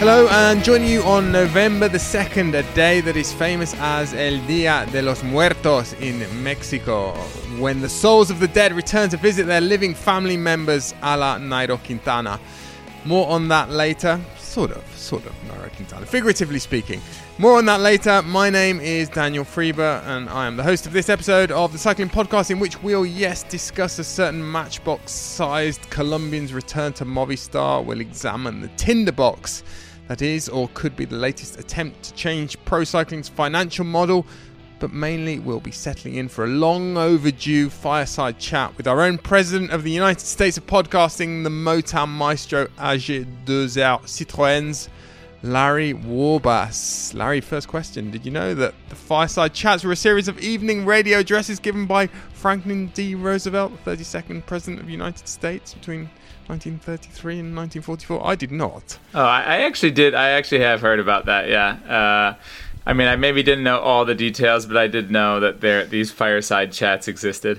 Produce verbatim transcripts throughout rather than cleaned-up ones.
Hello, and joining you on November the second, a day that is famous as El Día de los Muertos in Mexico, when the souls of the dead return to visit their living family members, a la Nairo Quintana. More on that later. Sort of, sort of, Nairo Quintana, figuratively speaking. More on that later. My name is Daniel Freber, and I am the host of this episode of the Cycling Podcast, in which we'll, yes, discuss a certain Matchbox-sized Colombian's return to Movistar. We'll examine the Tinderbox, that is, or could be the latest attempt to change pro cycling's financial model, but mainly we'll be settling in for a long overdue fireside chat with our own president of the United States of Podcasting, the Motown maestro A G two R Citroëns, Larry Warbasse. Larry, first question. Did you know that the fireside chats were a series of evening radio addresses given by Franklin D. Roosevelt, the thirty-second president of the United States, between nineteen thirty-three and nineteen forty-four? I did not. Oh, I, I actually did. I actually have heard about that, yeah. Uh, I mean, I maybe didn't know all the details, but I did know that there these fireside chats existed.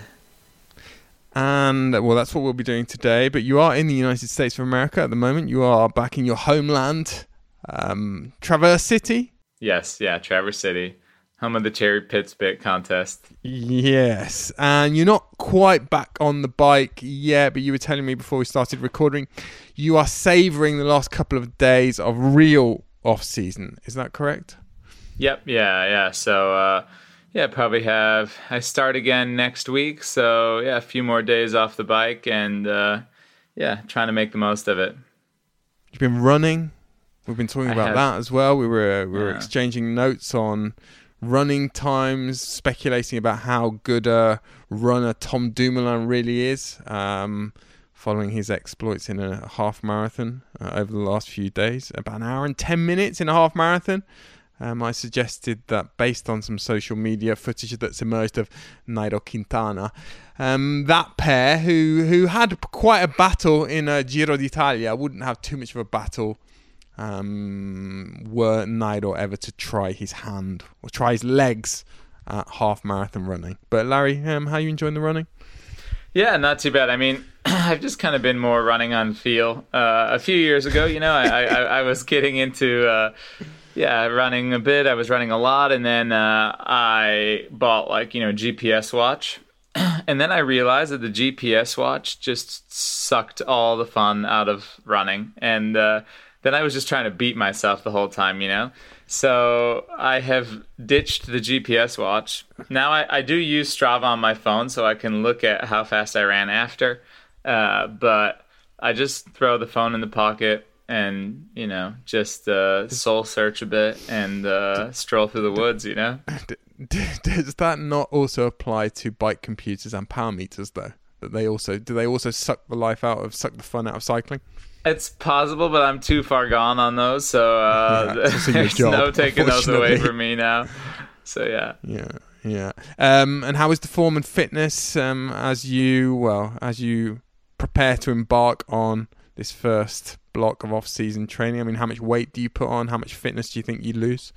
And, well, that's what we'll be doing today. But you are in the United States of America at the moment. You are back in your homeland, um, Traverse City. Yes, yeah, Traverse City. Home of the Cherry Pit Spit contest. Yes, and you're not quite back on the bike yet, but you were telling me before we started recording, you are savouring the last couple of days of real off-season. Is that correct? Yep, yeah, yeah. So, uh, yeah, probably have, I start again next week, so, yeah, a few more days off the bike, and, uh, yeah, trying to make the most of it. You've been running. We've been talking I about have, that as well. We were, we were yeah. exchanging notes on running times, speculating about how good a runner Tom Dumoulin really is, um, following his exploits in a half marathon uh, over the last few days. About an hour and ten minutes in a half marathon. Um, I suggested that based on some social media footage that's emerged of Nairo Quintana, um, that pair who who had quite a battle in a Giro d'Italia wouldn't have too much of a battle Um, were Nairo ever to try his hand or try his legs at half marathon running. But Larry, um, how are you enjoying the running? Yeah, not too bad. I mean, I've just kind of been more running on feel. Uh, a few years ago, you know, I, I, I was getting into, uh, yeah, running a bit. I was running a lot, and then uh, I bought like, you know, G P S watch. And then I realized that the G P S watch just sucked all the fun out of running. And, uh, then I was just trying to beat myself the whole time, you know? So I have ditched the G P S watch. Now I, I do use Strava on my phone so I can look at how fast I ran after. Uh, but I just throw the phone in the pocket and, you know, just uh, soul search a bit and uh, stroll through the woods, you know? Does that not also apply to bike computers and power meters, though? That they also do they also suck the life out of, suck the fun out of cycling? It's possible, but I'm too far gone on those, so uh, yeah, there's job, no taking those away from me now. So yeah, yeah, yeah. Um, and how is the form and fitness um, as you well as you prepare to embark on this first block of off-season training? I mean, how much weight do you put on? How much fitness do you think you lose?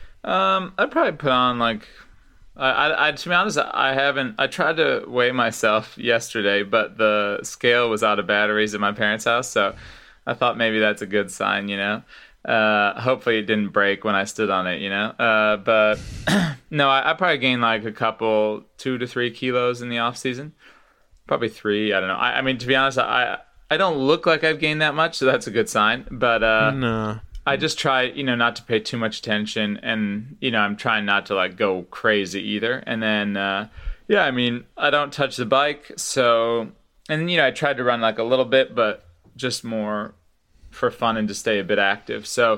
Um, I'd probably put on like. I, I, I, to be honest, I haven't. I tried to weigh myself yesterday, but the scale was out of batteries at my parents' house, so I thought maybe that's a good sign, you know. Uh, hopefully, it didn't break when I stood on it, you know. Uh, but no, I, I probably gained like a couple, two to three kilos in the off season. Probably three. I don't know. I, I mean, to be honest, I I don't look like I've gained that much, so that's a good sign. But uh, no. I just try, you know, not to pay too much attention, and, you know, I'm trying not to, like, go crazy either. And then, uh, yeah, I mean, I don't touch the bike, so, and, you know, I tried to run, like, a little bit, but just more for fun and to stay a bit active. So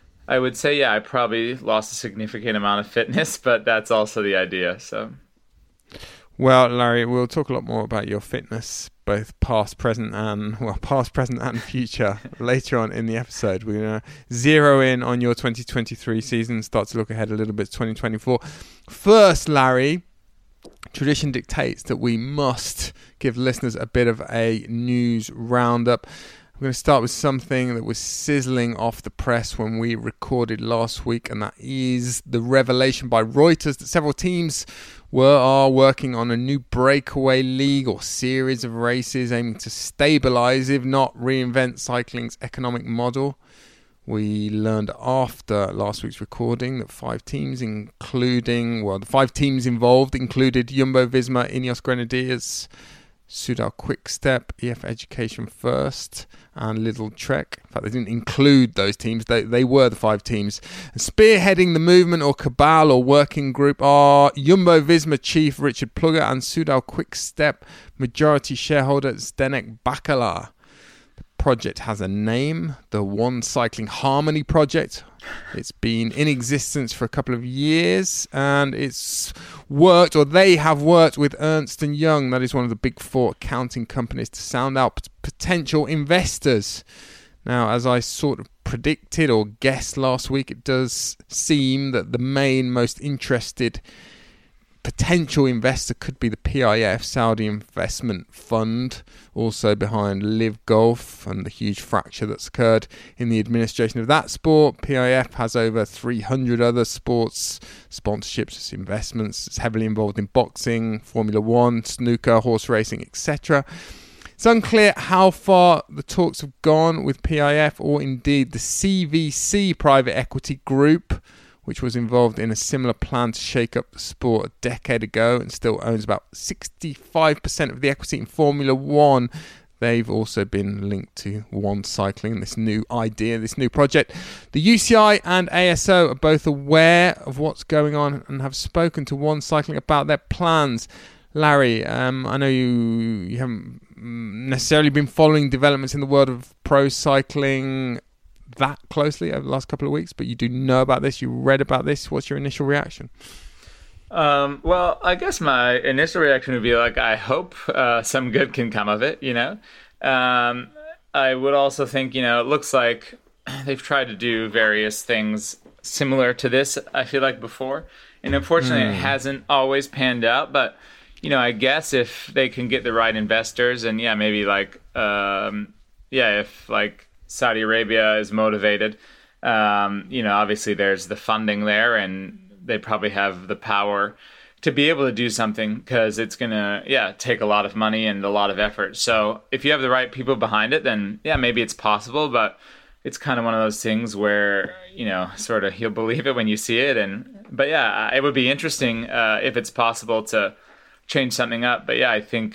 I would say, yeah, I probably lost a significant amount of fitness, but that's also the idea, so. Well, Larry, we'll talk a lot more about your fitness, both past, present, and well, past, present, and future later on in the episode. We're going to zero in on your twenty twenty-three season, start to look ahead a little bit to twenty twenty-four. First, Larry, tradition dictates that we must give listeners a bit of a news roundup. I'm going to start with something that was sizzling off the press when we recorded last week, and that is the revelation by Reuters that several teams were are working on a new breakaway league or series of races aiming to stabilise, if not reinvent, cycling's economic model. We learned after last week's recording that five teams, including, well, the five teams involved included Jumbo-Visma, Ineos Grenadiers, Soudal Quickstep, E F Education First, and Lidl Trek. In fact, they didn't include those teams. They they were the five teams. And spearheading the movement or cabal or working group are Jumbo-Visma chief Richard Plugger and Soudal Quickstep majority shareholder Zdenek Bakala. The project has a name, the One Cycling Harmony Project. It's been in existence for a couple of years, and it's worked, or they have worked with Ernst and Young, that is one of the big four accounting companies, to sound out potential investors. Now, as I sort of predicted or guessed last week, it does seem that the main, most interested potential investor could be the P I F, Saudi Investment Fund, also behind Live Golf and the huge fracture that's occurred in the administration of that sport. P I F has over three hundred other sports sponsorships, investments. It's heavily involved in boxing, Formula One, snooker, horse racing, et cetera. It's unclear how far the talks have gone with P I F or indeed the C V C private equity group, which was involved in a similar plan to shake up the sport a decade ago and still owns about sixty-five percent of the equity in Formula One. They've also been linked to One Cycling, this new idea, this new project. The U C I and A S O are both aware of what's going on and have spoken to One Cycling about their plans. Larry, um, I know you you haven't necessarily been following developments in the world of pro cycling that closely over the last couple of weeks, but you do know about this, you read about this. What's your initial reaction? Um, well, I guess my initial reaction would be like, I hope uh, some good can come of it, you know. Um, I would also think, you know, it looks like they've tried to do various things similar to this, I feel like, before. And unfortunately, mm. it hasn't always panned out. But, you know, I guess if they can get the right investors and, yeah, maybe like, um, yeah, if like, Saudi Arabia is motivated. Um, you know, obviously there's the funding there, and they probably have the power to be able to do something because it's going to, yeah, take a lot of money and a lot of effort. So if you have the right people behind it, then, yeah, maybe it's possible. But it's kind of one of those things where, you know, sort of you'll believe it when you see it. And but, yeah, it would be interesting uh, if it's possible to change something up. But, yeah, I think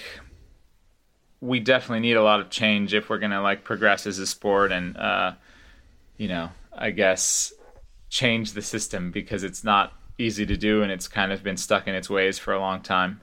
we definitely need a lot of change if we're going to like progress as a sport and, uh, you know, I guess change the system because it's not easy to do and it's kind of been stuck in its ways for a long time.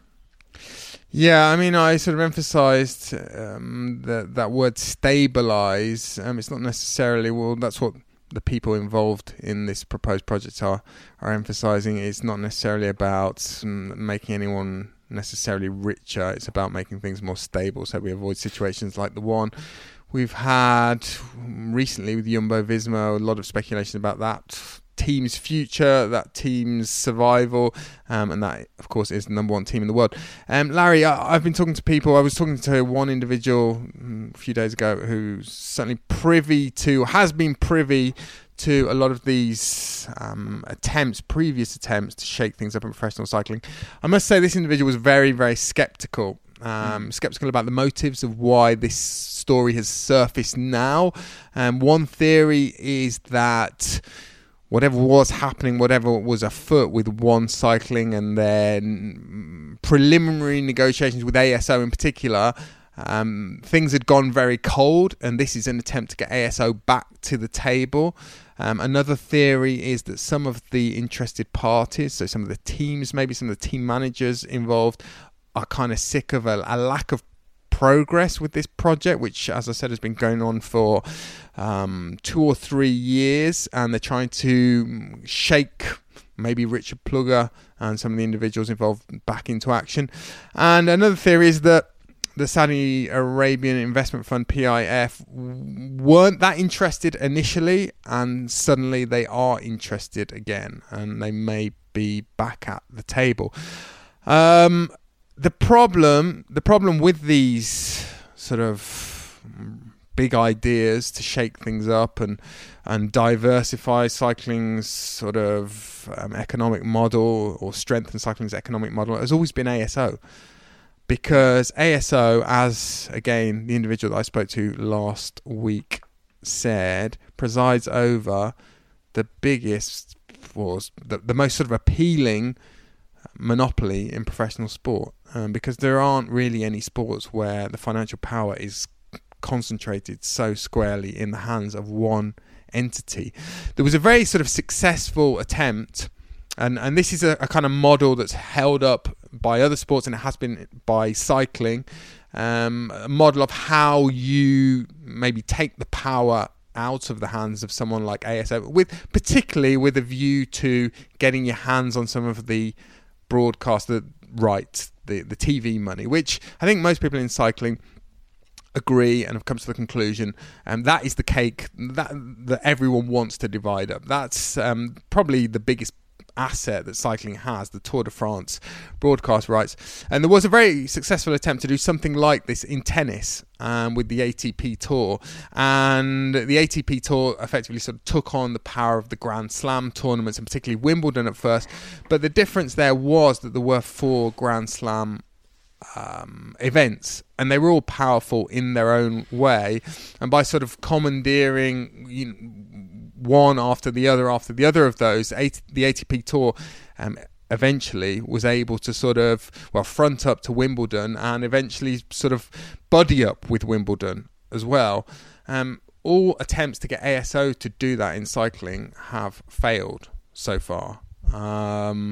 Yeah, I mean, I sort of emphasized um, that that word stabilize. Um, it's not necessarily, well, that's what the people involved in this proposed project are, are emphasizing. It's not necessarily about um, making anyone necessarily richer. It's about making things more stable so we avoid situations like the one we've had recently with Jumbo-Visma. A lot of speculation about that team's future, that team's survival, um, and that of course is the number one team in the world. um, Larry, I, I've been talking to people. I was talking to one individual a few days ago who's certainly privy to has been privy to a lot of these um, attempts, previous attempts to shake things up in professional cycling. I must say this individual was very, very sceptical. Um, mm. Sceptical about the motives of why this story has surfaced now. Um, one theory is that whatever was happening, whatever was afoot with One Cycling and their preliminary negotiations with A S O in particular, Um, things had gone very cold, and this is an attempt to get A S O back to the table. Um, another theory is that some of the interested parties, so some of the teams, maybe some of the team managers involved, are kind of sick of a, a lack of progress with this project, which, as I said, has been going on for um, two or three years, and they're trying to shake maybe Richard Plugger and some of the individuals involved back into action. And another theory is that the Saudi Arabian Investment Fund, P I F, weren't that interested initially, and suddenly they are interested again, and they may be back at the table. Um, the problem, the problem with these sort of big ideas to shake things up and and diversify cycling's sort of um, economic model, or strengthen cycling's economic model, has always been A S O. Because A S O, as again the individual that I spoke to last week said, presides over the biggest, or the, the most sort of appealing monopoly in professional sport, um, because there aren't really any sports where the financial power is concentrated so squarely in the hands of one entity. There was a very sort of successful attempt, and, and this is a, a kind of model that's held up by other sports, and it has been by cycling, um, a model of how you maybe take the power out of the hands of someone like A S O, with particularly with a view to getting your hands on some of the broadcast rights, the, the T V money, which I think most people in cycling agree and have come to the conclusion, and um, that is the cake that that everyone wants to divide up. That's um, probably the biggest asset that cycling has, the Tour de France broadcast rights. And there was a very successful attempt to do something like this in tennis, um, with the A T P Tour, and the A T P Tour effectively sort of took on the power of the Grand Slam tournaments, and particularly Wimbledon at first. But the difference there was that there were four Grand Slam um, events, and they were all powerful in their own way, and by sort of commandeering, you know, one after the other after the other of those, the A T P Tour um, eventually was able to sort of, well, front up to Wimbledon and eventually sort of buddy up with Wimbledon as well. Um, all attempts to get A S O to do that in cycling have failed so far. Um,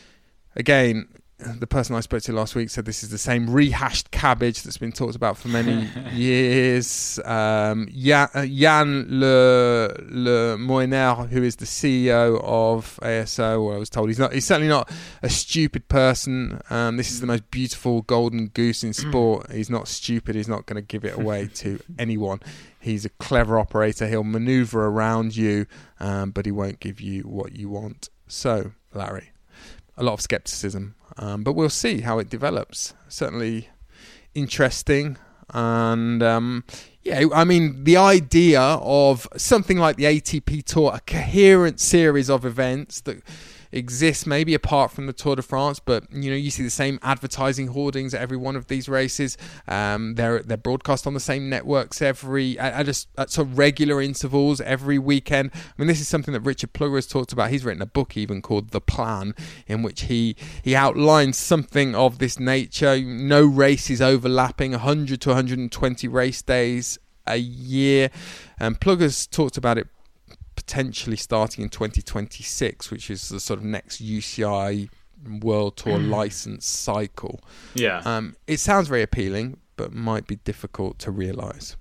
again, the person I spoke to last week said this is the same rehashed cabbage that's been talked about for many years. Um, Yann Le, Le Moiner, who is the C E O of A S O, well, I was told he's not. He's certainly not a stupid person. Um, this is the most beautiful golden goose in sport. He's not stupid. He's not going to give it away to anyone. He's a clever operator. He'll manoeuvre around you, um, but he won't give you what you want. So, Larry, a lot of scepticism. Um, but we'll see how it develops. Certainly interesting. And um, yeah, I mean, the idea of something like the A T P Tour, a coherent series of events that exists maybe apart from the Tour de France, but you know, you see the same advertising hoardings at every one of these races. Um, they're they're broadcast on the same networks every at, at, just, at sort of regular intervals every weekend. I mean, this is something that Richard Plugger has talked about. He's written a book even called The Plan, in which he he outlines something of this nature. No races overlapping, one hundred to one hundred twenty race days a year. And Plugger's talked about it potentially starting in twenty twenty-six, which is the sort of next U C I World Tour license cycle. Yeah. Um, it sounds very appealing, but might be difficult to realise.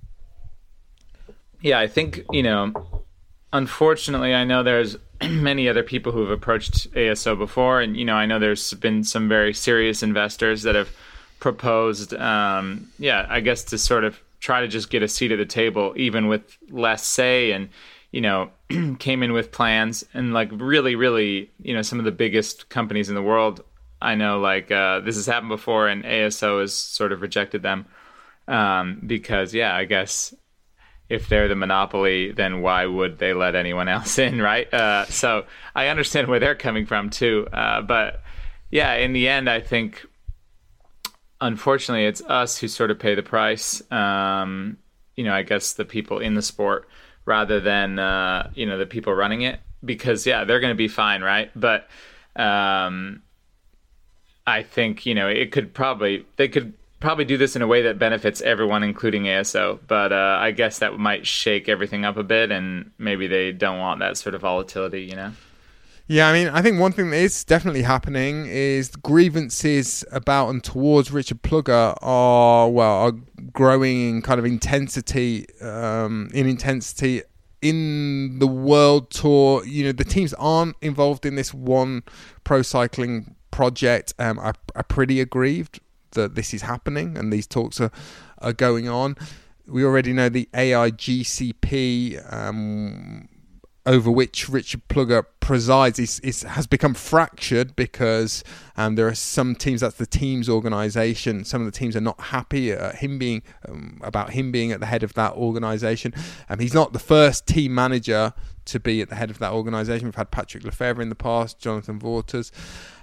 Yeah, I think, you know, unfortunately, I know there's many other people who have approached A S O before, and, you know, I know there's been some very serious investors that have proposed, um, yeah, I guess to sort of try to just get a seat at the table, even with less say, and you know, came in with plans, and like really, really, you know, some of the biggest companies in the world, I know, like uh, this has happened before, and A S O has sort of rejected them um, because, yeah, I guess if they're the monopoly, then why would they let anyone else in, right? Uh, so I understand where they're coming from too, uh, but yeah, in the end, I think, unfortunately, it's us who sort of pay the price. Um, you know, I guess the people in the sport, rather than, uh, you know, the people running it, because, yeah, they're going to be fine, right? But um, I think, you know, it could probably, they could probably do this in a way that benefits everyone, including A S O. But uh, I guess that might shake everything up a bit, and maybe they don't want that sort of volatility, you know? Yeah, I mean, I think one thing that is definitely happening is grievances about and towards Richard Plugger are, well, are growing in kind of intensity, um, in intensity in the World Tour. You know, the teams aren't involved in this one pro cycling project. Um, are, are pretty aggrieved that this is happening and these talks are, are going on. We already know the A I G C P, um, over which Richard Plugger presides, is, is, has become fractured because um, there are some teams, that's the team's organisation, some of the teams are not happy at him being, um, about him being at the head of that organisation. Um, he's not the first team manager to be at the head of that organisation. We've had Patrick Lefevere in the past, Jonathan Vaughters.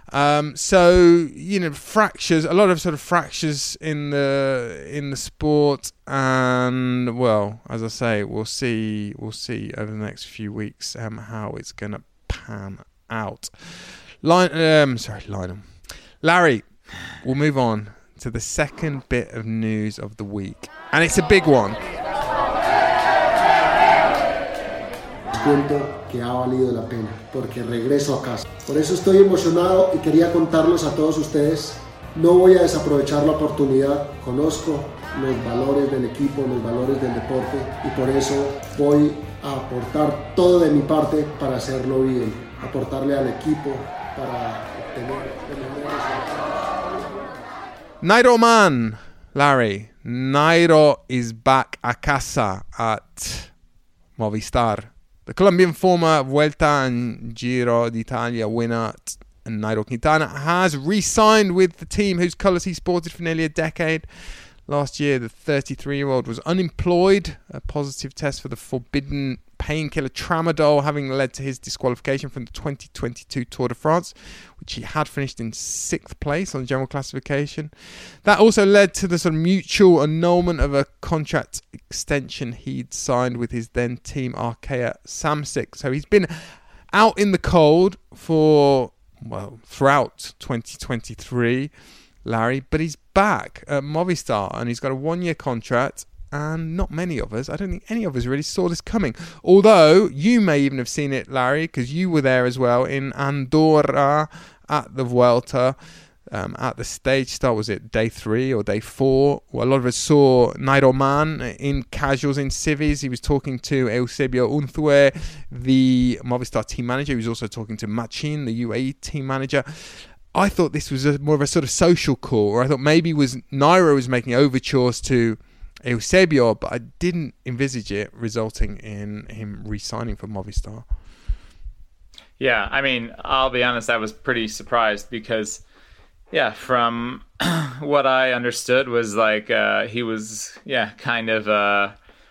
Um, so you know, fractures, a lot of sort of fractures in the in the sport, and well, as I say, we'll see, we'll see over the next few weeks um, how it's going to pan out. Line, um, sorry, Lionel, Larry, we'll move on to the second bit of news of the week, and it's a big one. Cuento que ha valido la pena porque regreso a casa. Por eso estoy emocionado y quería contarlos a todos ustedes. No voy a desaprovechar la oportunidad. Conozco los valores del equipo, los valores del deporte y por eso voy a aportar todo de mi parte para hacerlo bien, aportarle al equipo para obtener el mejor resultado. Nairo Man, Larry. Nairo is back a casa at Movistar. The Colombian former Vuelta and Giro d'Italia winner Nairo Quintana has re-signed with the team whose colours he sported for nearly a decade. Last year, the thirty-three-year-old was unemployed, a positive test for the forbidden painkiller tramadol having led to his disqualification from the twenty twenty-two Tour de France, which he had finished in sixth place on general classification. That also led to the sort of mutual annulment of a contract extension he'd signed with his then team Arkea Samsic. So he's been out in the cold for, well, throughout twenty twenty-three, Larry, but he's back at Movistar and he's got a one-year contract. And not many of us, I don't think any of us really saw this coming. Although you may even have seen it, Larry, because you were there as well in Andorra at the Vuelta. Um, at the stage start, was it day three or day four? Well, a lot of us saw Nairo Man in casuals in civis. He was talking to Eusebio Unzue, the Movistar team manager. He was also talking to Machin, the U A E team manager. I thought this was a, more of a sort of social call, or I thought maybe was Nairo was making overtures to Eusebio, but I didn't envisage it resulting in him re-signing for Movistar. Yeah, I mean, I'll be honest, I was pretty surprised because, yeah, from what I understood was like uh, he was, yeah, kind of uh,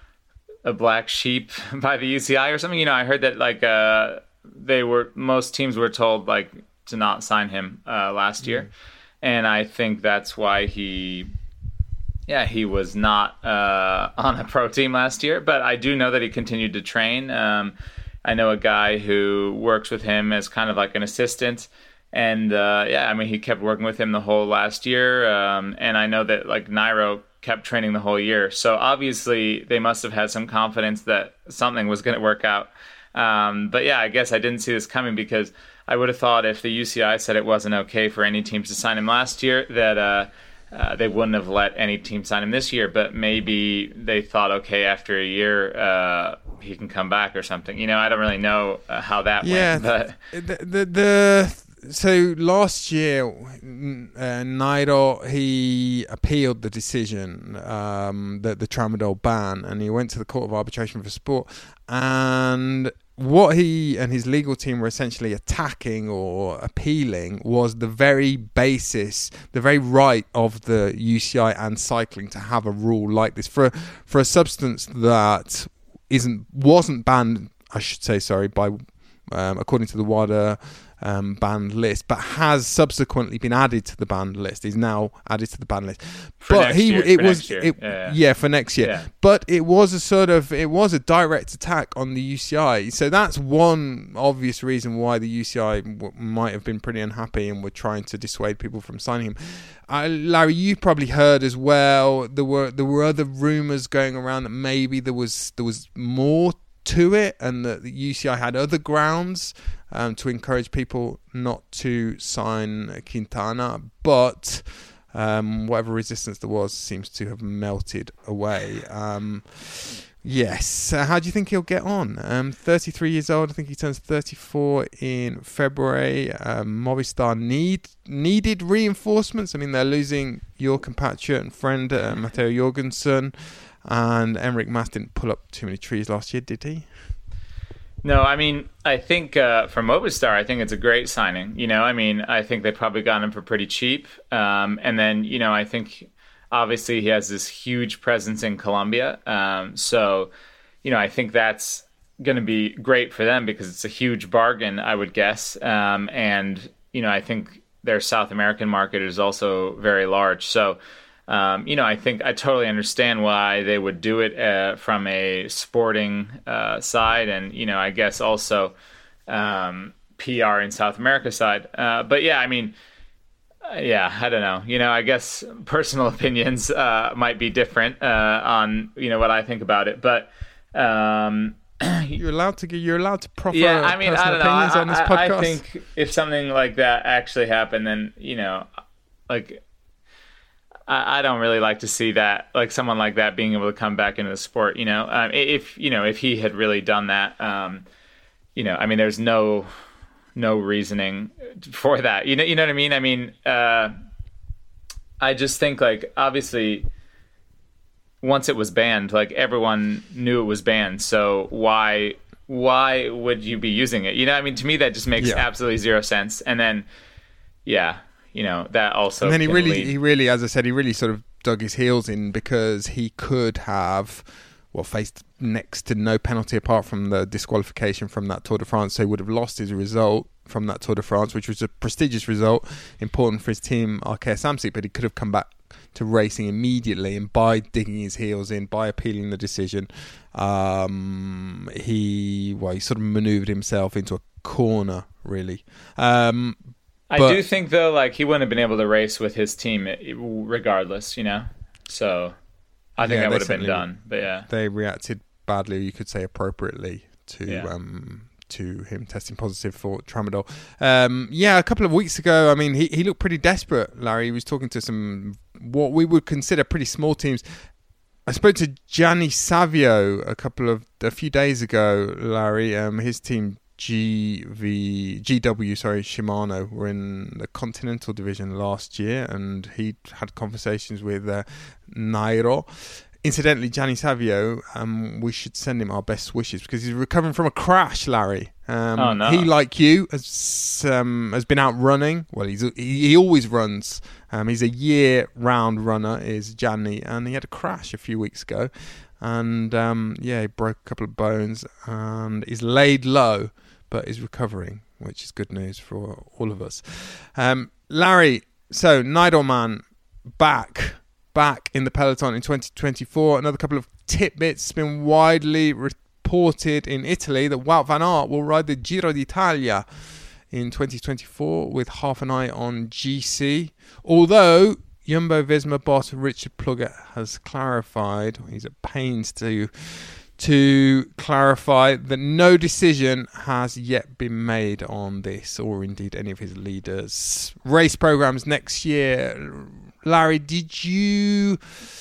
a black sheep by the U C I or something. You know, I heard that like uh, they were, most teams were told like to not sign him uh, last year. Mm. And I think that's why he... Yeah, he was not uh, on a pro team last year, but I do know that he continued to train. Um, I know a guy who works with him as kind of like an assistant. And uh, yeah, I mean, he kept working with him the whole last year. Um, and I know that like Nairo kept training the whole year. So obviously they must have had some confidence that something was going to work out. Um, but yeah, I guess I didn't see this coming because I would have thought if the U C I said it wasn't okay for any teams to sign him last year, that... Uh, Uh, they wouldn't have let any team sign him this year, but maybe they thought, okay, after a year, uh, he can come back or something. You know, I don't really know uh, how that yeah, went. But the, the, the so last year, uh, Nairo, he appealed the decision, um, the, the tramadol ban, and he went to the Court of Arbitration for Sport. And what he and his legal team were essentially attacking or appealing was the very basis, the very right of the U C I and cycling to have a rule like this for for a substance that isn't wasn't banned, I should say, sorry, by um, according to the WADA um, banned list, but has subsequently been added to the banned list. Is now added to the banned list. For but next he, year, it for was, next year. it, yeah, yeah. yeah, for next year. Yeah. But it was a sort of, it was a direct attack on the U C I. So that's one obvious reason why the U C I w- might have been pretty unhappy and were trying to dissuade people from signing him. Uh, Larry, you probably heard as well. There were there were other rumours going around that maybe there was there was more to it, and that the U C I had other grounds um, to encourage people not to sign Quintana, but um, whatever resistance there was seems to have melted away. Um, yes, uh, how do you think he'll get on? Um, thirty-three years old, I think he turns thirty-four in February. Um, Movistar need needed reinforcements. I mean, they're losing your compatriot and friend uh, Matteo Jorgensen. And Enric Mas didn't pull up too many trees last year, did he? No, I mean, I think uh, for Movistar, I think it's a great signing. You know, I mean, I think they probably got him for pretty cheap. Um, and then, you know, I think obviously he has this huge presence in Colombia. Um, so, you know, I think that's going to be great for them because it's a huge bargain, I would guess. Um, and, you know, I think their South American market is also very large. So, um, you know, I think I totally understand why they would do it uh, from a sporting uh, side, and you know, I guess also um, P R in South America side. Uh, but yeah, I mean. Yeah, I don't know. You know, I guess personal opinions uh, might be different uh, on you know what I think about it, but um, you're allowed to you're allowed to proffer yeah. I mean, I don't know. opinions I, on this I, podcast. I think if something like that actually happened, then you know, like I, I don't really like to see that, like someone like that being able to come back into the sport. You know, um, if you know if he had really done that, um, you know, I mean, there's no. no reasoning for that. You know, you know what I mean? I mean, uh, I just think like, obviously once it was banned, like everyone knew it was banned. So why, why would you be using it? You know, I mean, to me, that just makes yeah. absolutely zero sense. And then, yeah, you know, that also, and then he really, lead. he really, as I said, he really sort of dug his heels in because he could have, well, faced next to no penalty apart from the disqualification from that Tour de France. So he would have lost his result from that Tour de France, which was a prestigious result, important for his team, Arkea Samsic, but he could have come back to racing immediately, and by digging his heels in, by appealing the decision, um, he, well, he sort of manoeuvred himself into a corner, really. Um, I but, do think, though, like he wouldn't have been able to race with his team regardless, you know? So I think yeah, that would have been done, but yeah. They reacted badly, you could say appropriately, to yeah. um, to him testing positive for tramadol. Um, yeah, a couple of weeks ago, I mean, he, he looked pretty desperate, Larry. He was talking to some, what we would consider pretty small teams. I spoke to Gianni Savio a couple of, a few days ago, Larry. Um, his team, G V, G W, sorry, Shimano, were in the Continental Division last year, and he had conversations with uh, Nairo. Incidentally, Gianni Savio, um, we should send him our best wishes because he's recovering from a crash, Larry. Um, oh, no. He, like you, has um, has been out running. Well, he's he, he always runs. Um, he's a year-round runner, is Gianni, and he had a crash a few weeks ago. And, um, yeah, he broke a couple of bones and he's laid low, but is recovering, which is good news for all of us. Um, Larry, so Nijlman back... back in the peloton in twenty twenty-four. Another couple of tidbits. It's been widely reported in Italy that Wout van Aert will ride the Giro d'Italia in twenty twenty-four with half an eye on G C. Although Jumbo-Visma boss Richard Plugget has clarified, he's at pains to to clarify that no decision has yet been made on this, or indeed any of his leaders. Race programs next year. Larry, did you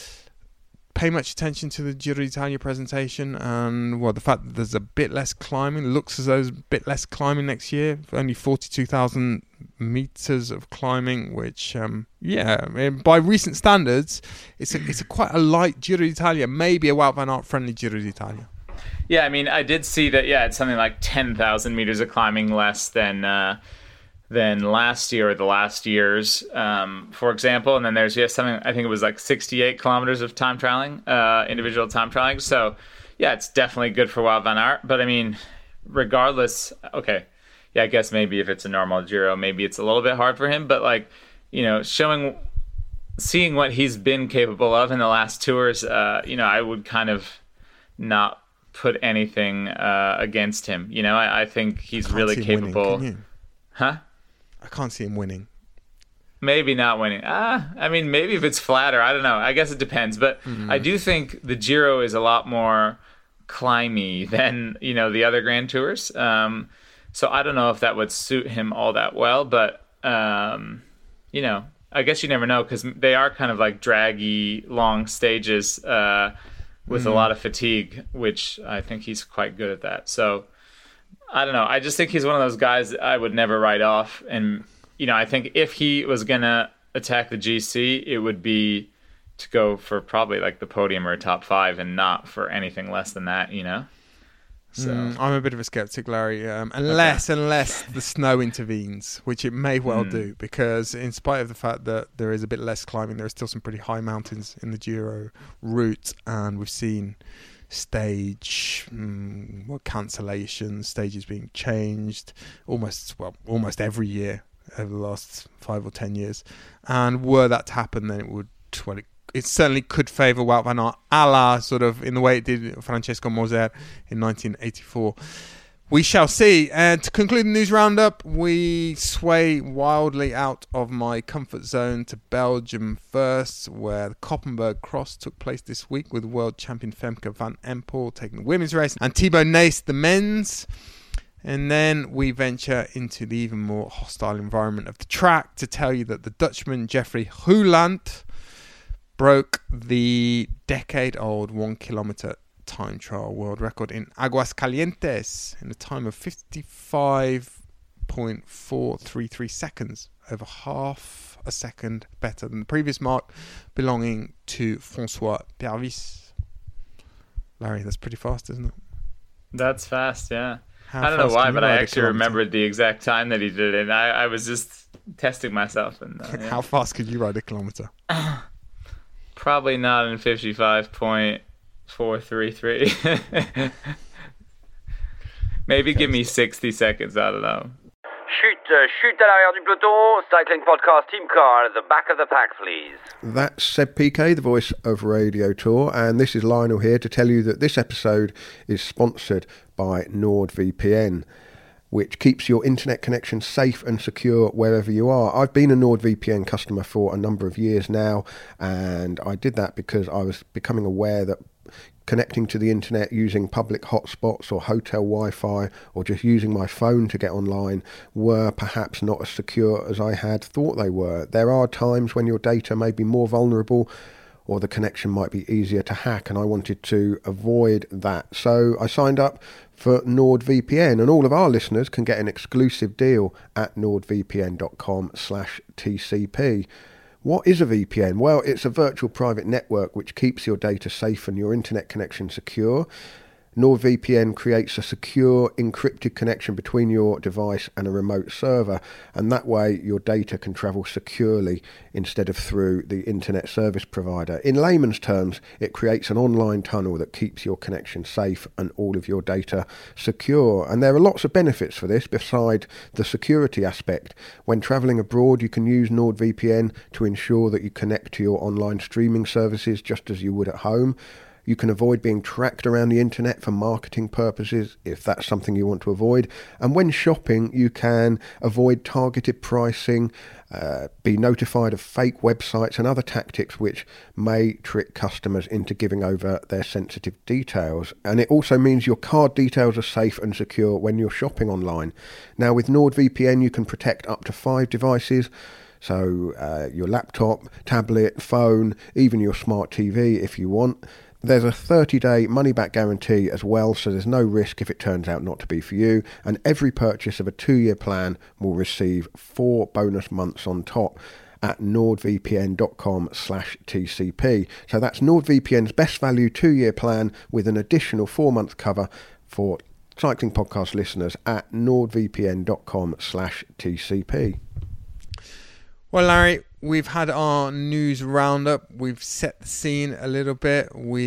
pay much attention to the Giro d'Italia presentation and well, the fact that there's a bit less climbing? It looks as though there's a bit less climbing next year, only forty-two thousand metres of climbing, which, um, yeah, I mean, by recent standards, it's a, it's a quite a light Giro d'Italia, maybe a Wout van Aert friendly Giro d'Italia. Yeah, I mean, I did see that, yeah, it's something like ten thousand metres of climbing less than... Uh, than last year or the last years, um, for example. And then there's yeah, something, I think it was like sixty-eight kilometers of time trialing, uh, individual time trialing. So, yeah, it's definitely good for Wout van Aert. But, I mean, regardless, okay, yeah, I guess maybe if it's a normal Giro, maybe it's a little bit hard for him. But, like, you know, showing, seeing what he's been capable of in the last tours, uh, you know, I would kind of not put anything uh, against him. You know, I, I think he's really capable. Winning, huh? I can't see him winning. Maybe not winning. Ah, I mean, maybe if it's flatter, I don't know. I guess it depends. But mm-hmm. I do think the Giro is a lot more climby than, you know, the other Grand Tours. Um, so I don't know if that would suit him all that well. But, um, you know, I guess you never know because they are kind of like draggy, long stages uh, with mm-hmm. a lot of fatigue, which I think he's quite good at that. So... I don't know. I just think he's one of those guys that I would never write off. And, you know, I think if he was going to attack the G C, it would be to go for probably like the podium or a top five and not for anything less than that, you know? So mm, I'm a bit of a skeptic, Larry, um, unless, okay. unless the snow intervenes, which it may well mm. do, because in spite of the fact that there is a bit less climbing, there are still some pretty high mountains in the Giro route, and we've seen... stage um, what cancellations, stages being changed almost well almost every year over the last five or ten years. And were that to happen, then it would, well, it, it certainly could favour Wout van Aert, a la sort of in the way it did Francesco Moser in nineteen eighty-four. We shall see. And to conclude the news roundup, we sway wildly out of my comfort zone to Belgium first, where the Koppenberg Cross took place this week with world champion Femke van Empel taking the women's race and Thibaut Nys the men's. And then we venture into the even more hostile environment of the track to tell you that the Dutchman Jeffrey Heuland broke the decade-old one-kilometre time trial world record in Aguascalientes in a time of fifty-five point four three three seconds, over half a second better than the previous mark belonging to François Pervis. Larry, that's pretty fast, isn't it? That's fast, yeah. How I don't know why, but I actually kilometer? remembered the exact time that he did it, and I, I was just testing myself. And uh, yeah. How fast could you ride a kilometre? Probably not in fifty-five point four three three. Maybe give me sixty seconds, I don't know. Chute, uh, chute à l'arrière du peloton, cycling podcast team car at the back of the pack, please. That's Seb P K, the voice of Radio Tour, and this is Lionel here to tell you that this episode is sponsored by NordVPN, which keeps your internet connection safe and secure wherever you are. I've been a NordVPN customer for a number of years now, and I did that because I was becoming aware that connecting to the internet using public hotspots or hotel Wi-Fi or just using my phone to get online were perhaps not as secure as I had thought they were. There are times when your data may be more vulnerable or the connection might be easier to hack, and I wanted to avoid that. So I signed up for NordVPN, and all of our listeners can get an exclusive deal at nordvpn.com slash TCP. What is a V P N? Well, it's a virtual private network which keeps your data safe and your internet connection secure. NordVPN creates a secure, encrypted connection between your device and a remote server, and that way your data can travel securely instead of through the internet service provider. In layman's terms, it creates an online tunnel that keeps your connection safe and all of your data secure. And there are lots of benefits for this beside the security aspect. When travelling abroad, you can use NordVPN to ensure that you connect to your online streaming services just as you would at home. You can avoid being tracked around the internet for marketing purposes, if that's something you want to avoid. And when shopping, you can avoid targeted pricing, uh, be notified of fake websites and other tactics which may trick customers into giving over their sensitive details. And it also means your card details are safe and secure when you're shopping online. Now, with NordVPN, you can protect up to five devices. So uh, your laptop, tablet, phone, even your smart T V if you want. There's a thirty-day money-back guarantee as well, so there's no risk if it turns out not to be for you. And every purchase of a two-year plan will receive four bonus months on top at nordvpn.com slash TCP. So that's NordVPN's best value two-year plan with an additional four-month cover for Cycling Podcast listeners at nordvpn.com slash TCP. Well, Larry, we've had our news roundup. We've set the scene a little bit.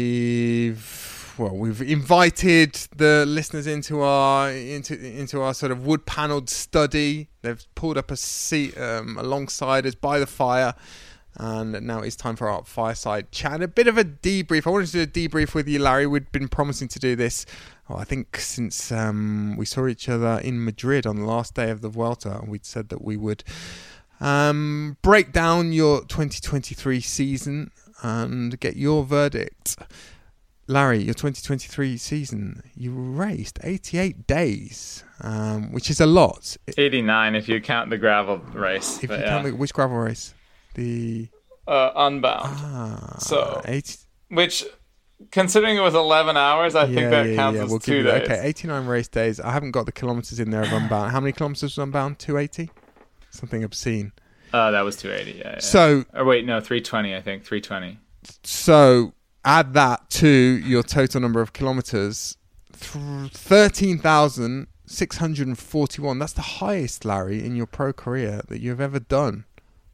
We've well, we've invited the listeners into our into into our sort of wood-panelled study. They've pulled up a seat um, alongside us by the fire, and now it's time for our fireside chat. A bit of a debrief. I wanted to do a debrief with you, Larry. We'd been promising to do this, oh, I think, since um, we saw each other in Madrid on the last day of the Vuelta, and we'd said that we would Um, break down your twenty twenty-three season and get your verdict. Larry, your twenty twenty-three season, you raced eighty-eight days, um, which is a lot. eighty-nine if you count the gravel race. If but you yeah. count the, which gravel race? The uh, Unbound. ah, so eighty, which, considering it was eleven hours, I yeah, think that yeah, counts yeah. as We'll two give you, days. okay, eighty-nine race days. I haven't got the kilometres in there of Unbound. How many kilometres was Unbound? two eighty? Something obscene. Uh, that was two eighty, yeah, yeah. So, or wait, no, three twenty, I think, three twenty. So, add that to your total number of kilometres, thirteen thousand six hundred forty-one. That's the highest, Larry, in your pro career that you've ever done.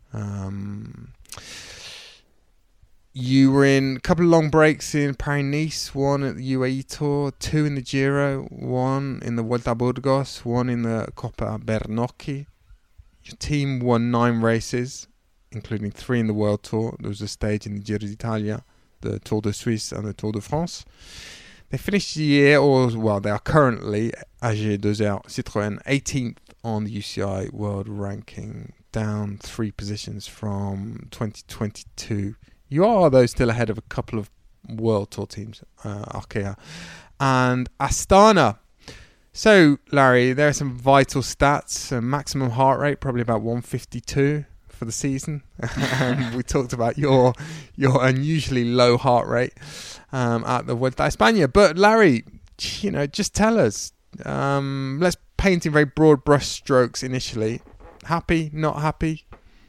Um, you were in a couple of long breaks in Paris-Nice, one at the U A E Tour, two in the Giro, one in the Vuelta a Burgos, one in the Coppa Bernocchi. Your team won nine races, including three in the World Tour. There was a stage in the Giro d'Italia, the Tour de Suisse, and the Tour de France. They finished the year, or well, they are currently A G two R Citroën eighteenth on the U C I World Ranking, down three positions from twenty twenty-two. You are, though, still ahead of a couple of World Tour teams, uh, Arkea and Astana. So, Larry, there are some vital stats. Uh, maximum heart rate, probably about one fifty-two for the season. um, we talked about your your unusually low heart rate um, at the Vuelta a España. But, Larry, you know, just tell us. Um, let's paint in very broad brush strokes initially. Happy, not happy?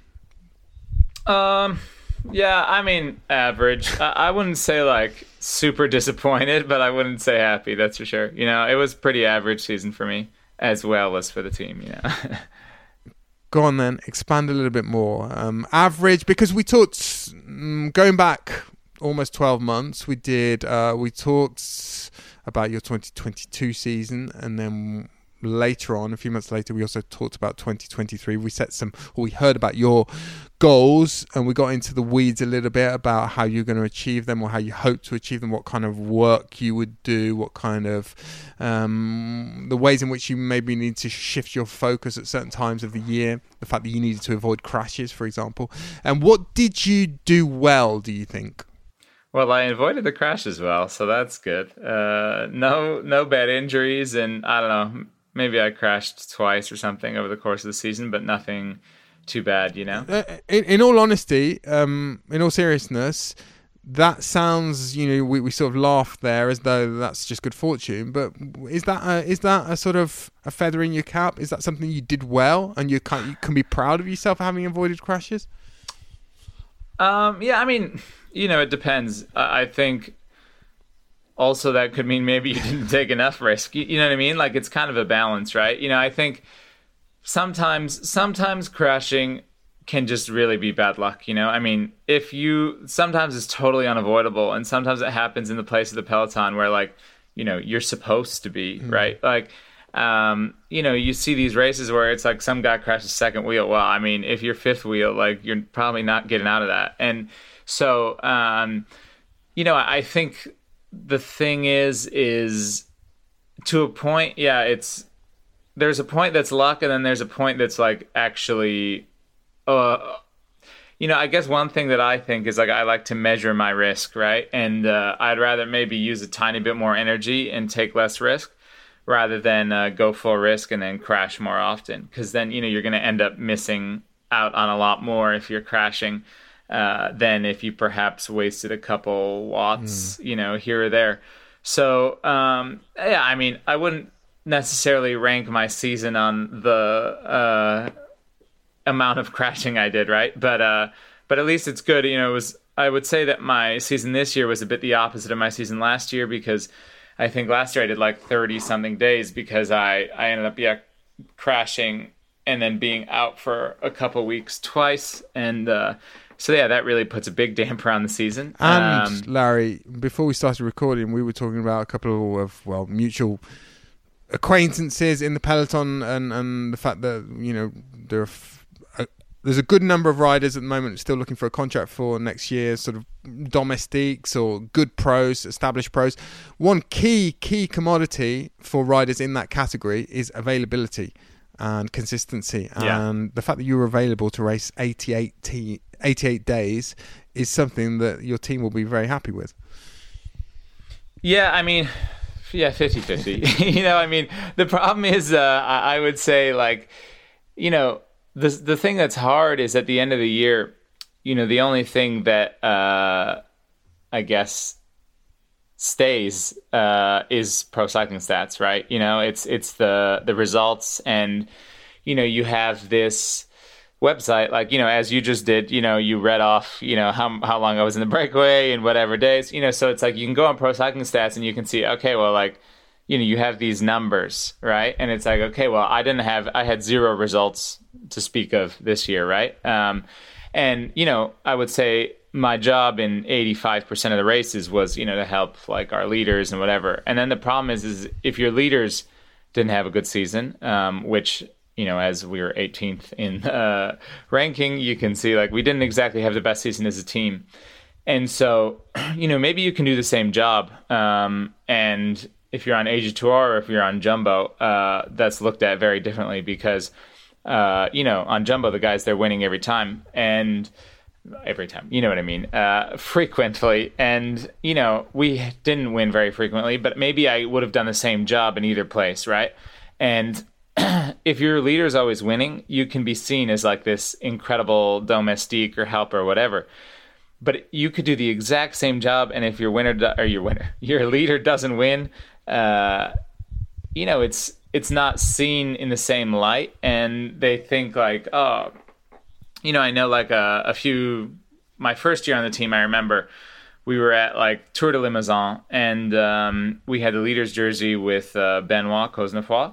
Um, yeah, I mean, average. I, I wouldn't say, like, super disappointed, but I wouldn't say happy, that's for sure. You know, it was pretty average season for me, as well as for the team, you know. Go on then, expand a little bit more. Um, average, because we talked, um, going back almost twelve months, we did, uh, we talked about your twenty twenty-two season, and then later on, a few months later, we also talked about twenty twenty-three. We set some, or we heard about your goals, and we got into the weeds a little bit about how you're going to achieve them, or how you hope to achieve them, what kind of work you would do, what kind of um, the ways in which you maybe need to shift your focus at certain times of the year, the fact that you needed to avoid crashes, for example. And what did you do well, do you think? Well, I avoided the crash as well, so that's good. Uh, no, no bad injuries, and I don't know, maybe I crashed twice or something over the course of the season, but nothing too bad, you know? Uh, in, in all honesty, um, in all seriousness, that sounds, you know, we, we sort of laugh there as though that's just good fortune, but is that a, is that a sort of a feather in your cap? Is that something you did well and you can, you can be proud of yourself for having avoided crashes? Um, yeah, I mean, you know, it depends. I, I think also that could mean maybe you didn't take enough risk. You, you know what I mean? Like, it's kind of a balance, right? You know, I think sometimes sometimes crashing can just really be bad luck, you know? I mean, if you, sometimes it's totally unavoidable, and sometimes it happens in the place of the peloton where, like, you know, you're supposed to be, mm. right? Like, um, you know, you see these races where it's like some guy crashes second wheel. Well, I mean, if you're fifth wheel, like, you're probably not getting out of that. And so, um, you know, I think the thing is, is to a point, yeah, it's, there's a point that's luck, and then there's a point that's like actually, uh, you know, I guess one thing that I think is, like, I like to measure my risk, right? And uh, I'd rather maybe use a tiny bit more energy and take less risk rather than uh, go full risk and then crash more often. Because then, you know, you're going to end up missing out on a lot more if you're crashing uh, than if you perhaps wasted a couple watts, mm. you know, here or there. So, um, yeah, I mean, I wouldn't necessarily rank my season on the uh, amount of crashing I did, right? But uh, but at least it's good. You know, it was, I would say that my season this year was a bit the opposite of my season last year, because I think last year I did like thirty something days because I, I ended up yeah crashing and then being out for a couple weeks twice. And uh, so, yeah, that really puts a big damper on the season. And um, Larry, before we started recording, we were talking about a couple of, well, mutual acquaintances in the peloton, and, and the fact that, you know, there are f- a, there's a good number of riders at the moment still looking for a contract for next year, sort of domestiques or good pros, established pros. One key, key commodity for riders in that category is availability and consistency. Yeah. And the fact that you were available to race eighty-eight, t- eighty-eight days is something that your team will be very happy with. Yeah, I mean, yeah, fifty-fifty. You know, I mean, the problem is, uh, I, I would say, like, you know, the the thing that's hard is at the end of the year, you know, the only thing that uh, I guess stays uh, is pro cycling stats, right? You know, it's it's the the results, and you know, you have this website, like, you know, as you just did, you know, you read off, you know, how how long I was in the breakaway and whatever days, you know, so it's like you can go on pro cycling stats and you can see, okay, well, like, you know, you have these numbers, right? And it's like, okay, well, I didn't have, I had zero results to speak of this year, right? Um, and, you know, I would say my job in eighty-five percent of the races was, you know, to help like our leaders and whatever. And then the problem is, is if your leaders didn't have a good season, um, which, you know, as we were eighteenth in uh, ranking, you can see like we didn't exactly have the best season as a team. And so, you know, maybe you can do the same job. Um, and if you're on A G Tour or if you're on Jumbo, uh, that's looked at very differently because, uh, you know, on Jumbo, the guys, they're winning every time. And every time, you know what I mean, uh, frequently. And, you know, we didn't win very frequently, but maybe I would have done the same job in either place, right? And if your leader's always winning, you can be seen as like this incredible domestique or helper or whatever. But you could do the exact same job, and if your winner do- or your winner, your leader doesn't win, uh, you know, it's it's not seen in the same light, and they think like, oh, you know, I know like a, a few. My first year on the team, I remember we were at like Tour de Limousin, and um, we had the leader's jersey with uh, Benoit Cosnefroy.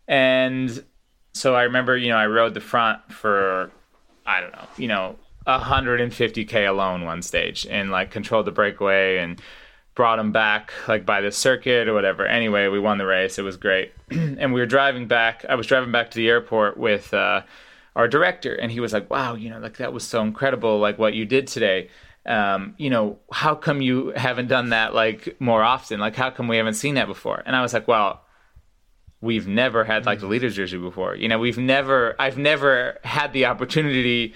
And so I remember, you know, I rode the front for, I don't know, you know, one hundred fifty K alone one stage and like controlled the breakaway and brought him back like by the circuit or whatever. Anyway, we won the race. It was great. And we were driving back. I was driving back to the airport with uh, our director, and he was like, wow, you know, like that was so incredible, like what you did today. Um, you know, how come you haven't done that like more often? Like, how come we haven't seen that before? And I was like, well, we've never had like the leader's jersey before. You know, we've never, I've never had the opportunity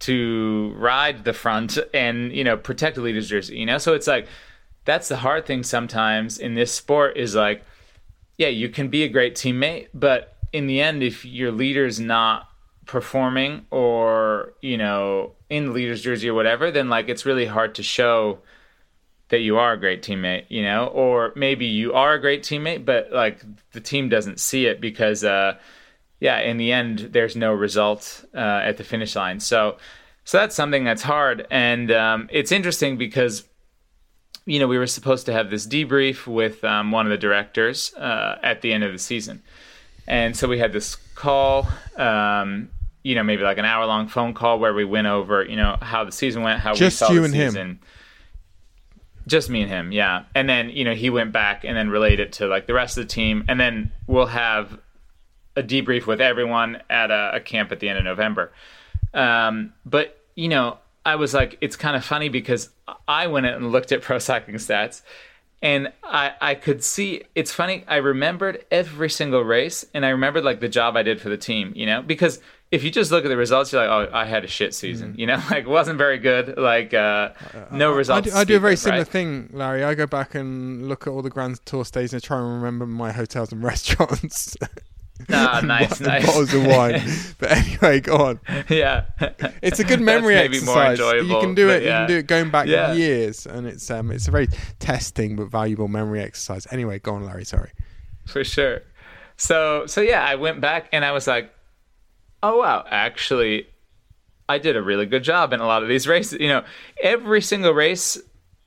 to ride the front and, you know, protect the leader's jersey, you know? So it's like, that's the hard thing sometimes in this sport is like, yeah, you can be a great teammate, but in the end, if your leader's not performing or, you know, in the leader's jersey or whatever, then like, it's really hard to show that you are a great teammate, you know, or maybe you are a great teammate, but like the team doesn't see it because, uh, yeah, in the end, there's no result uh, at the finish line. So, so that's something that's hard. And um, it's interesting because, you know, we were supposed to have this debrief with um, one of the directors uh, at the end of the season. And so we had this call, um, you know, maybe like an hour long phone call where we went over, you know, how the season went, how Just we saw you the and season. Him. Just me and him, yeah. And then, you know, he went back and then relayed it to like the rest of the team. And then we'll have a debrief with everyone at a, a camp at the end of November. Um, but, you know, I was like, it's kind of funny because I went and looked at Pro Cycling Stats and I, I could see, it's funny, I remembered every single race and I remembered like the job I did for the team, you know, because if you just look at the results, you're like, oh, I had a shit season, mm. you know, like wasn't very good, like uh, no results. I do, I do a very of, similar right? thing, Larry. I go back and look at all the Grand Tour stays and I try and remember my hotels and restaurants. Ah, nice, nice. Bottles of wine. But anyway, go on. Yeah, it's a good memory maybe exercise. More enjoyable, you can do it. Yeah. You can do it going back yeah. years, and it's um, it's a very testing but valuable memory exercise. Anyway, go on, Larry. Sorry. For sure. So, so yeah, I went back and I was like, oh wow, actually, I did a really good job in a lot of these races. You know, every single race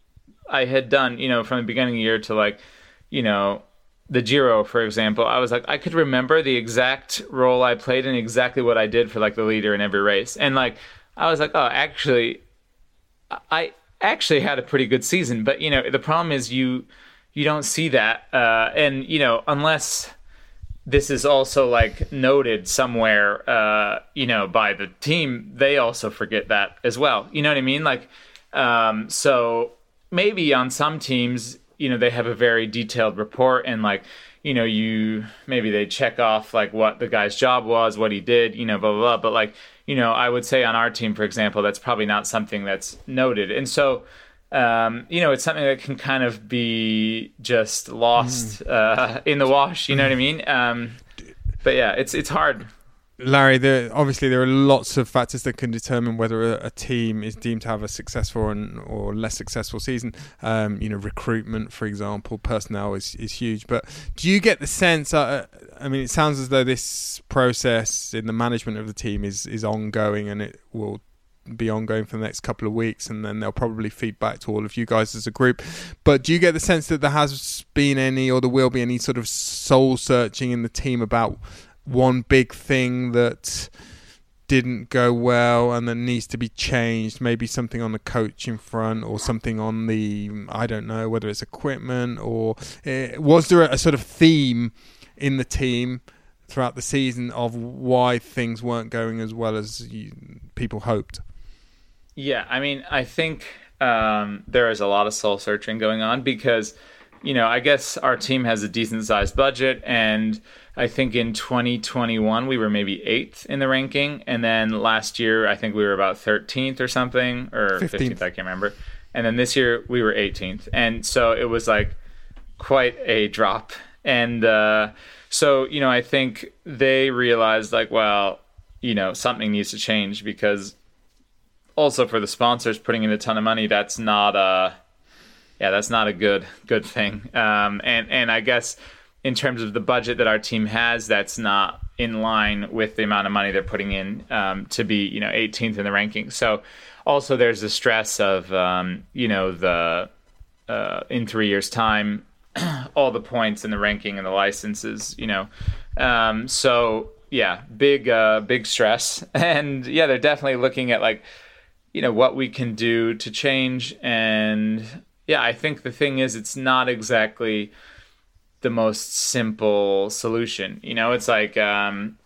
I had done, you know, from the beginning of the year to like, you know, the Giro, for example, I was like, I could remember the exact role I played and exactly what I did for like the leader in every race. And like, I was like, oh, actually, I actually had a pretty good season. But, you know, the problem is you, you don't see that. Uh, and, you know, unless this is also like noted somewhere, uh, you know, by the team, they also forget that as well. You know what I mean? Like, um, so maybe on some teams, you know, they have a very detailed report and like, you know, you, maybe they check off like what the guy's job was, what he did, you know, blah, blah, blah. But like, you know, I would say on our team, for example, that's probably not something that's noted. And so, um, you know, it's something that can kind of be just lost mm. uh, in the wash, you know what I mean? Um, but yeah, it's, it's hard. Larry, there, obviously there are lots of factors that can determine whether a, a team is deemed to have a successful and, or less successful season. Um, you know, recruitment, for example, personnel is, is huge. But do you get the sense, uh, I mean, it sounds as though this process in the management of the team is, is ongoing and it will be ongoing for the next couple of weeks, and then they'll probably feed back to all of you guys as a group. But do you get the sense that there has been any, or there will be any sort of soul searching in the team about one big thing that didn't go well and that needs to be changed, maybe something on the coaching front or something on the, I don't know, whether it's equipment or uh, was there a, a sort of theme in the team throughout the season of why things weren't going as well as you, people hoped? Yeah, I mean, I think um, there is a lot of soul searching going on because, you know, I guess our team has a decent sized budget, and I think in twenty twenty-one we were maybe eighth in the ranking, and then last year I think we were about thirteenth or something, or fifteenth, fifteenth I can't remember. And then this year we were eighteenth, and so it was like quite a drop. And uh, so, you know, I think they realized like, well, you know, something needs to change, because also for the sponsors putting in a ton of money, that's not a, yeah, that's not a good good thing. Um, and and I guess in terms of the budget that our team has, that's not in line with the amount of money they're putting in um, to be, you know, eighteenth in the ranking. So also there's the stress of, um, you know, the uh, in three years' time, all the points and the ranking and the licenses, you know. Um, so yeah, big uh, big stress. And yeah, they're definitely looking at like, you know, what we can do to change. And yeah, I think the thing is, it's not exactly the most simple solution. You know, it's like, um,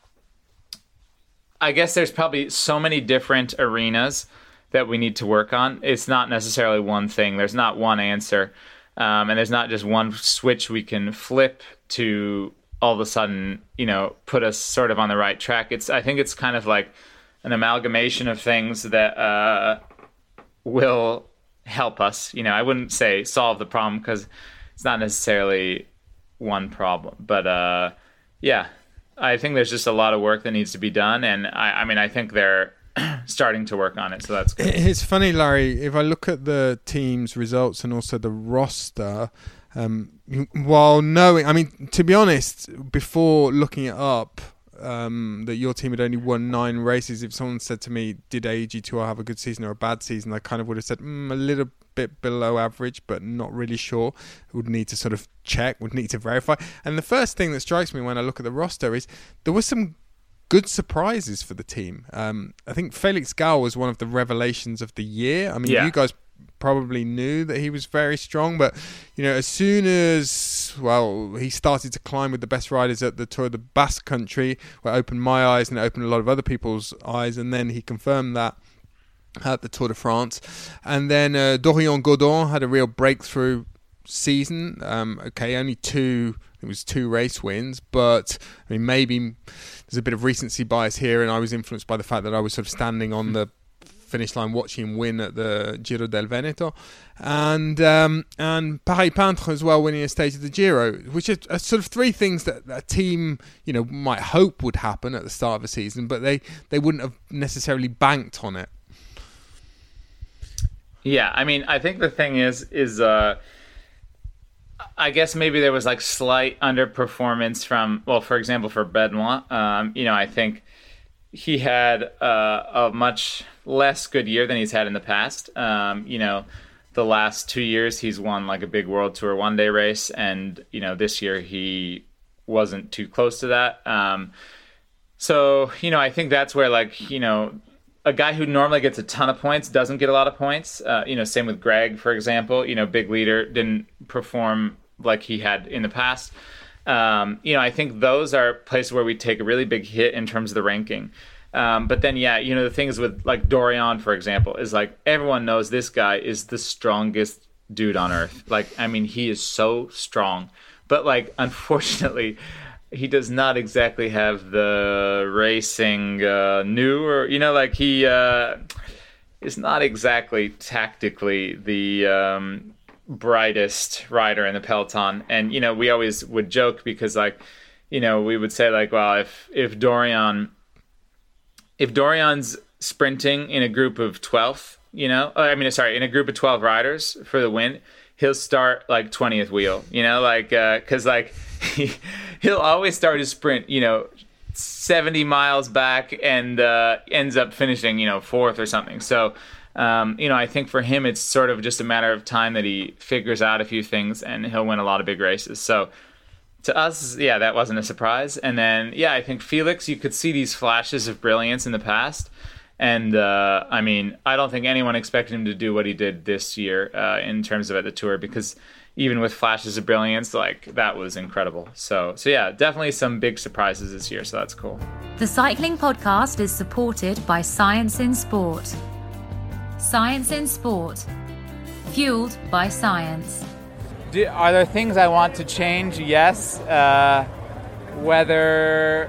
I guess there's probably so many different arenas that we need to work on. It's not necessarily one thing. There's not one answer. Um, and there's not just one switch we can flip to all of a sudden, you know, put us sort of on the right track. It's, I think it's kind of like an amalgamation of things that uh, will help us. You know, I wouldn't say solve the problem, because it's not necessarily one problem. But uh, yeah, I think there's just a lot of work that needs to be done. And I, I mean, I think they're starting to work on it, so that's good. It's funny, Larry, if I look at the team's results and also the roster, um, while knowing, I mean, to be honest, before looking it up, um, that your team had only won nine races, if someone said to me, did A G two R have a good season or a bad season, I kind of would have said mm, a little bit below average, but not really sure. Would need to sort of check, would need to verify. And the first thing that strikes me when I look at the roster is there was some good surprises for the team. Um, I think Felix Gall was one of the revelations of the year. I mean, yeah. You guys probably knew that he was very strong, but you know, as soon as well he started to climb with the best riders at the Tour of the Basque Country, where it opened my eyes and it opened a lot of other people's eyes, and then he confirmed that at the Tour de France. And then uh, Dorian Godon had a real breakthrough season. Um, okay, only two. It was two race wins, but I mean, maybe there's a bit of recency bias here, and I was influenced by the fact that I was sort of standing on the finish line watching him win at the Giro del Veneto, and um, and Paris Peintre as well, winning a stage of the Giro, which are, are sort of three things that a team, you know, might hope would happen at the start of a season, but they, they wouldn't have necessarily banked on it. Yeah, I mean, I think the thing is, is uh, I guess maybe there was like slight underperformance from, well, for example, for Benoit. Um, you know, I think he had uh, a much less good year than he's had in the past. Um, you know, the last two years he's won like a big World Tour one-day race, and you know, this year he wasn't too close to that. Um, so, you know, I think that's where, like, you know, a guy who normally gets a ton of points doesn't get a lot of points. Uh, you know, same with Greg, for example. You know, big leader, didn't perform like he had in the past. Um, you know, I think those are places where we take a really big hit in terms of the ranking. Um, but then, yeah, you know, the thing is with like Dorian, for example, is like everyone knows this guy is the strongest dude on earth. Like, I mean, he is so strong. But like, unfortunately, he does not exactly have the racing uh, new, or, you know, like he uh, is not exactly tactically the um, brightest rider in the peloton. And, you know, we always would joke because, like, you know, we would say like, well, if, if Dorian, if Dorian's sprinting in a group of twelve, you know, I mean, sorry, in a group of twelve riders for the win, he'll start like twentieth wheel, you know, like, uh, cause like he, he'll always start his sprint, you know, seventy miles back and uh, ends up finishing, you know, fourth or something. So, um, you know, I think for him, it's sort of just a matter of time that he figures out a few things and he'll win a lot of big races. So to us, yeah, that wasn't a surprise. And then, yeah, I think Felix, you could see these flashes of brilliance in the past. And, uh, I mean, I don't think anyone expected him to do what he did this year uh, in terms of at the Tour, because even with flashes of brilliance, like that was incredible. So, so yeah, definitely some big surprises this year. So that's cool. The Cycling Podcast is supported by Science in Sport. Science in Sport, fueled by science. Do, are there things I want to change? Yes. Uh, whether,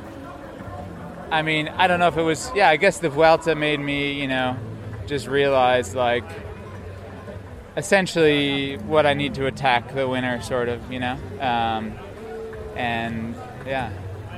I mean, I don't know if it was, yeah, I guess the Vuelta made me, you know, just realize like essentially what I need to attack the winner, sort of, you know, um, and yeah.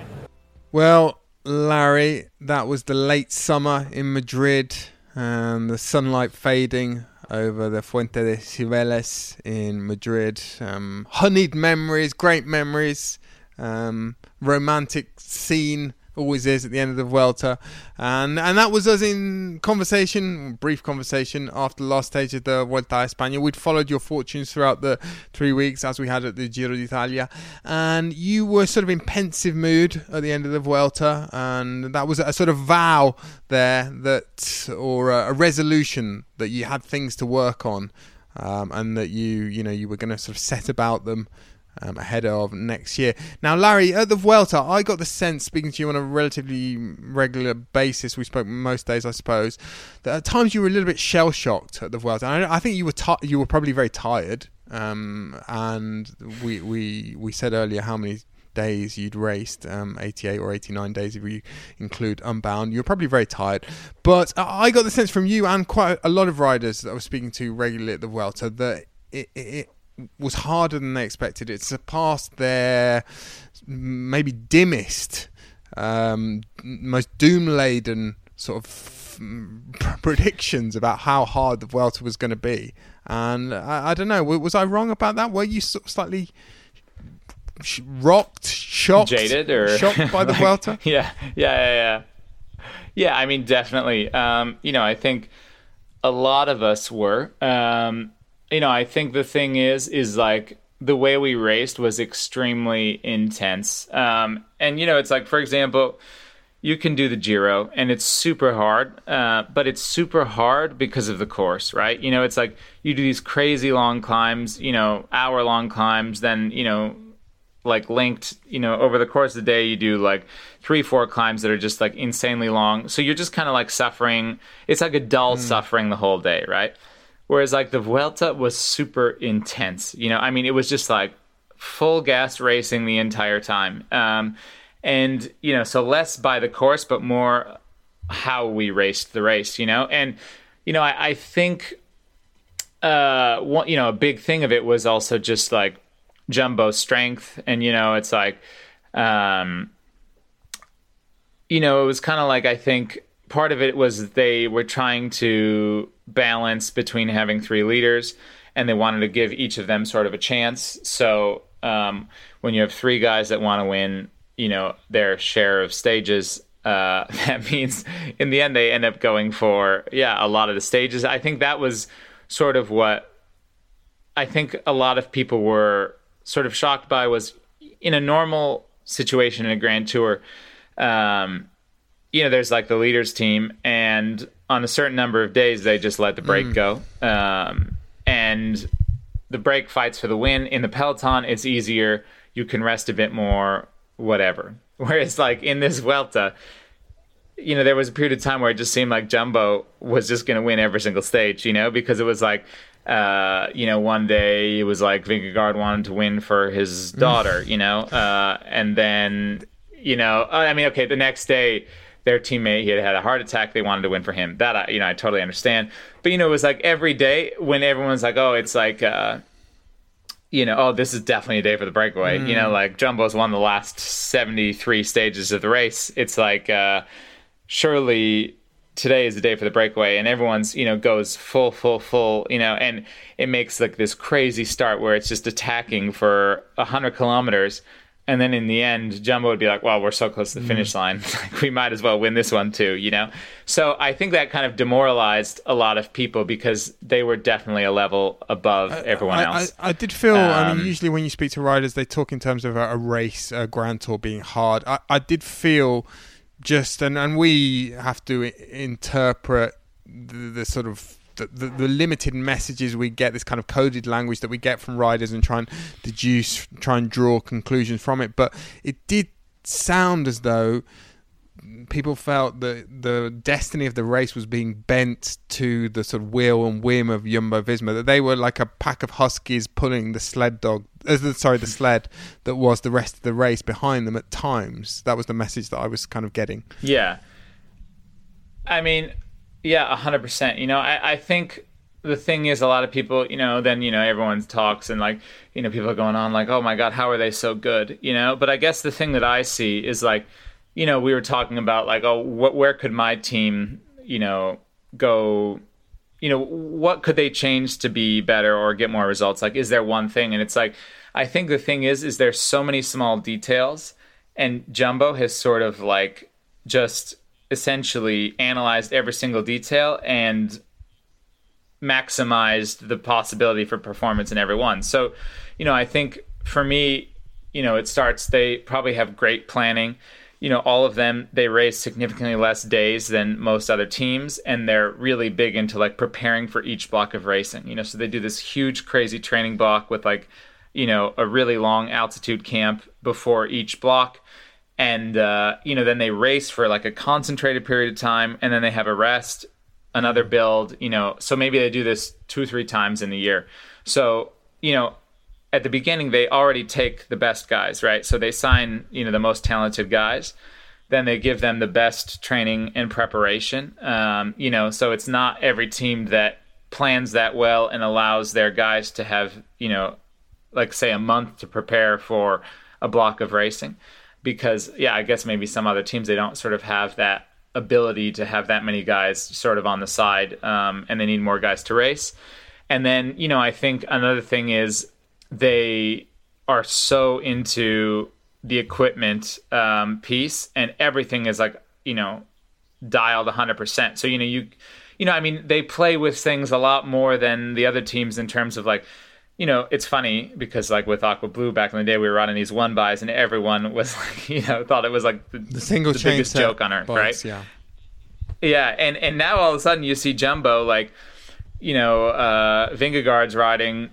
Well, Larry, that was the late summer in Madrid, and the sunlight fading over the Fuente de Cibeles in Madrid. Um, honeyed memories, great memories, um, romantic scene. Always is at the end of the Vuelta, and and that was us in conversation, brief conversation after the last stage of the Vuelta a España. We'd followed your fortunes throughout the three weeks as we had at the Giro d'Italia, and you were sort of in pensive mood at the end of the Vuelta, and that was a sort of vow there that, or a, a resolution that you had things to work on, um, and that you you know you were going to sort of set about them Um, ahead of next year. Now, Larry, at the Vuelta, I got the sense, speaking to you on a relatively regular basis, we spoke most days, I suppose, that at times you were a little bit shell-shocked at the Vuelta. And I, I think you were ti- you were probably very tired, um, and we, we we said earlier how many days you'd raced, um, eighty-eight or eighty-nine days if you include Unbound. You were probably very tired. But I got the sense from you and quite a lot of riders that I was speaking to regularly at the Vuelta that it, it, it was harder than they expected. It surpassed their maybe dimmest, um, most doom-laden sort of predictions about how hard the Vuelta was going to be. And I, I don't know, was I wrong about that? Were you sort of slightly sh- rocked, shocked, jaded, or shocked by the like, Vuelta? Yeah, yeah, yeah, yeah. Yeah, I mean, definitely. Um, you know, I think a lot of us were. Um, You know, I think the thing is, is like the way we raced was extremely intense. Um, and, you know, it's like, for example, you can do the Giro and it's super hard, uh, but it's super hard because of the course, right? You know, it's like you do these crazy long climbs, you know, hour long climbs, then, you know, like linked, you know, over the course of the day, you do like three, four climbs that are just like insanely long. So you're just kind of like suffering. It's like a dull mm. suffering the whole day, right? Whereas like the Vuelta was super intense, you know, I mean, it was just like full gas racing the entire time. Um, and, you know, so less by the course, but more how we raced the race, you know? And, you know, I, I think, uh, one, you know, a big thing of it was also just like Jumbo's strength. And, you know, it's like, um, you know, it was kind of like, I think part of it was they were trying to balance between having three leaders, and they wanted to give each of them sort of a chance. So um, when you have three guys that want to win, you know, their share of stages, uh, that means in the end they end up going for, yeah, a lot of the stages. I think that was sort of what I think a lot of people were sort of shocked by was in a normal situation in a Grand Tour, um, you know, there's like the leaders team, and on a certain number of days, they just let the break mm. go. Um, and the break fights for the win. In the peloton, it's easier. You can rest a bit more, whatever. Whereas like in this Vuelta, you know, there was a period of time where it just seemed like Jumbo was just going to win every single stage, you know, because it was like, uh, you know, one day it was like Vingegaard wanted to win for his daughter, you know, uh, and then, you know, I mean, okay, the next day, their teammate, he had had a heart attack. They wanted to win for him. That, I, you know, I totally understand. But, you know, it was like every day when everyone's like, oh, it's like, uh, you know, oh, this is definitely a day for the breakaway. Mm. You know, like Jumbo's won the last seventy-three stages of the race. It's like, uh, surely today is the day for the breakaway. And everyone's, you know, goes full, full, full, you know, and it makes like this crazy start where it's just attacking for one hundred kilometers. And then in the end, Jumbo would be like, well, we're so close to the finish line. Like, we might as well win this one too, you know? So I think that kind of demoralized a lot of people because they were definitely a level above everyone I, else. I, I did feel, um, I mean, usually when you speak to riders, they talk in terms of a, a race, a Grand Tour being hard. I, I did feel just, and, and we have to interpret the, the sort of the, the, the limited messages we get, this kind of coded language that we get from riders, and try and deduce, try and draw conclusions from it. But it did sound as though people felt that the destiny of the race was being bent to the sort of will and whim of Jumbo-Visma, that they were like a pack of huskies pulling the sled dog, uh, sorry, the sled that was the rest of the race behind them at times. That was the message that I was kind of getting. Yeah. I mean, yeah, one hundred percent. You know, I, I think the thing is, a lot of people, you know, then, you know, everyone talks and like, you know, people are going on like, oh my God, how are they so good? You know, but I guess the thing that I see is like, you know, we were talking about like, oh, what, where could my team, you know, go, you know, what could they change to be better or get more results? Like, is there one thing? And it's like, I think the thing is, is there's so many small details, and Jumbo has sort of like just essentially analyzed every single detail and maximized the possibility for performance in every one. So, you know, I think for me, you know, it starts, they probably have great planning. You know, all of them, they race significantly less days than most other teams, and they're really big into like preparing for each block of racing. You know, so they do this huge, crazy training block with like, you know, a really long altitude camp before each block. And, uh, you know, then they race for like a concentrated period of time, and then they have a rest, another build, you know, so maybe they do this two, three times in the year. So, you know, at the beginning, they already take the best guys, right? So they sign, you know, the most talented guys. Then they give them the best training and preparation. Um, you know, so it's not every team that plans that well and allows their guys to have, you know, like say a month to prepare for a block of racing. Because, yeah, I guess maybe some other teams, they don't sort of have that ability to have that many guys sort of on the side, um, and they need more guys to race. And then, you know, I think another thing is, they are so into the equipment um, piece, and everything is like, you know, dialed one hundred percent. So, you know, you, you know, I mean, they play with things a lot more than the other teams in terms of like, you know, it's funny because like with Aqua Blue back in the day, we were running these one bys and everyone was like, you know, thought it was like the, the single the chain biggest joke on earth, bikes, right? Yeah. Yeah. And, and now all of a sudden you see Jumbo, like, you know, uh, Vingegaard's riding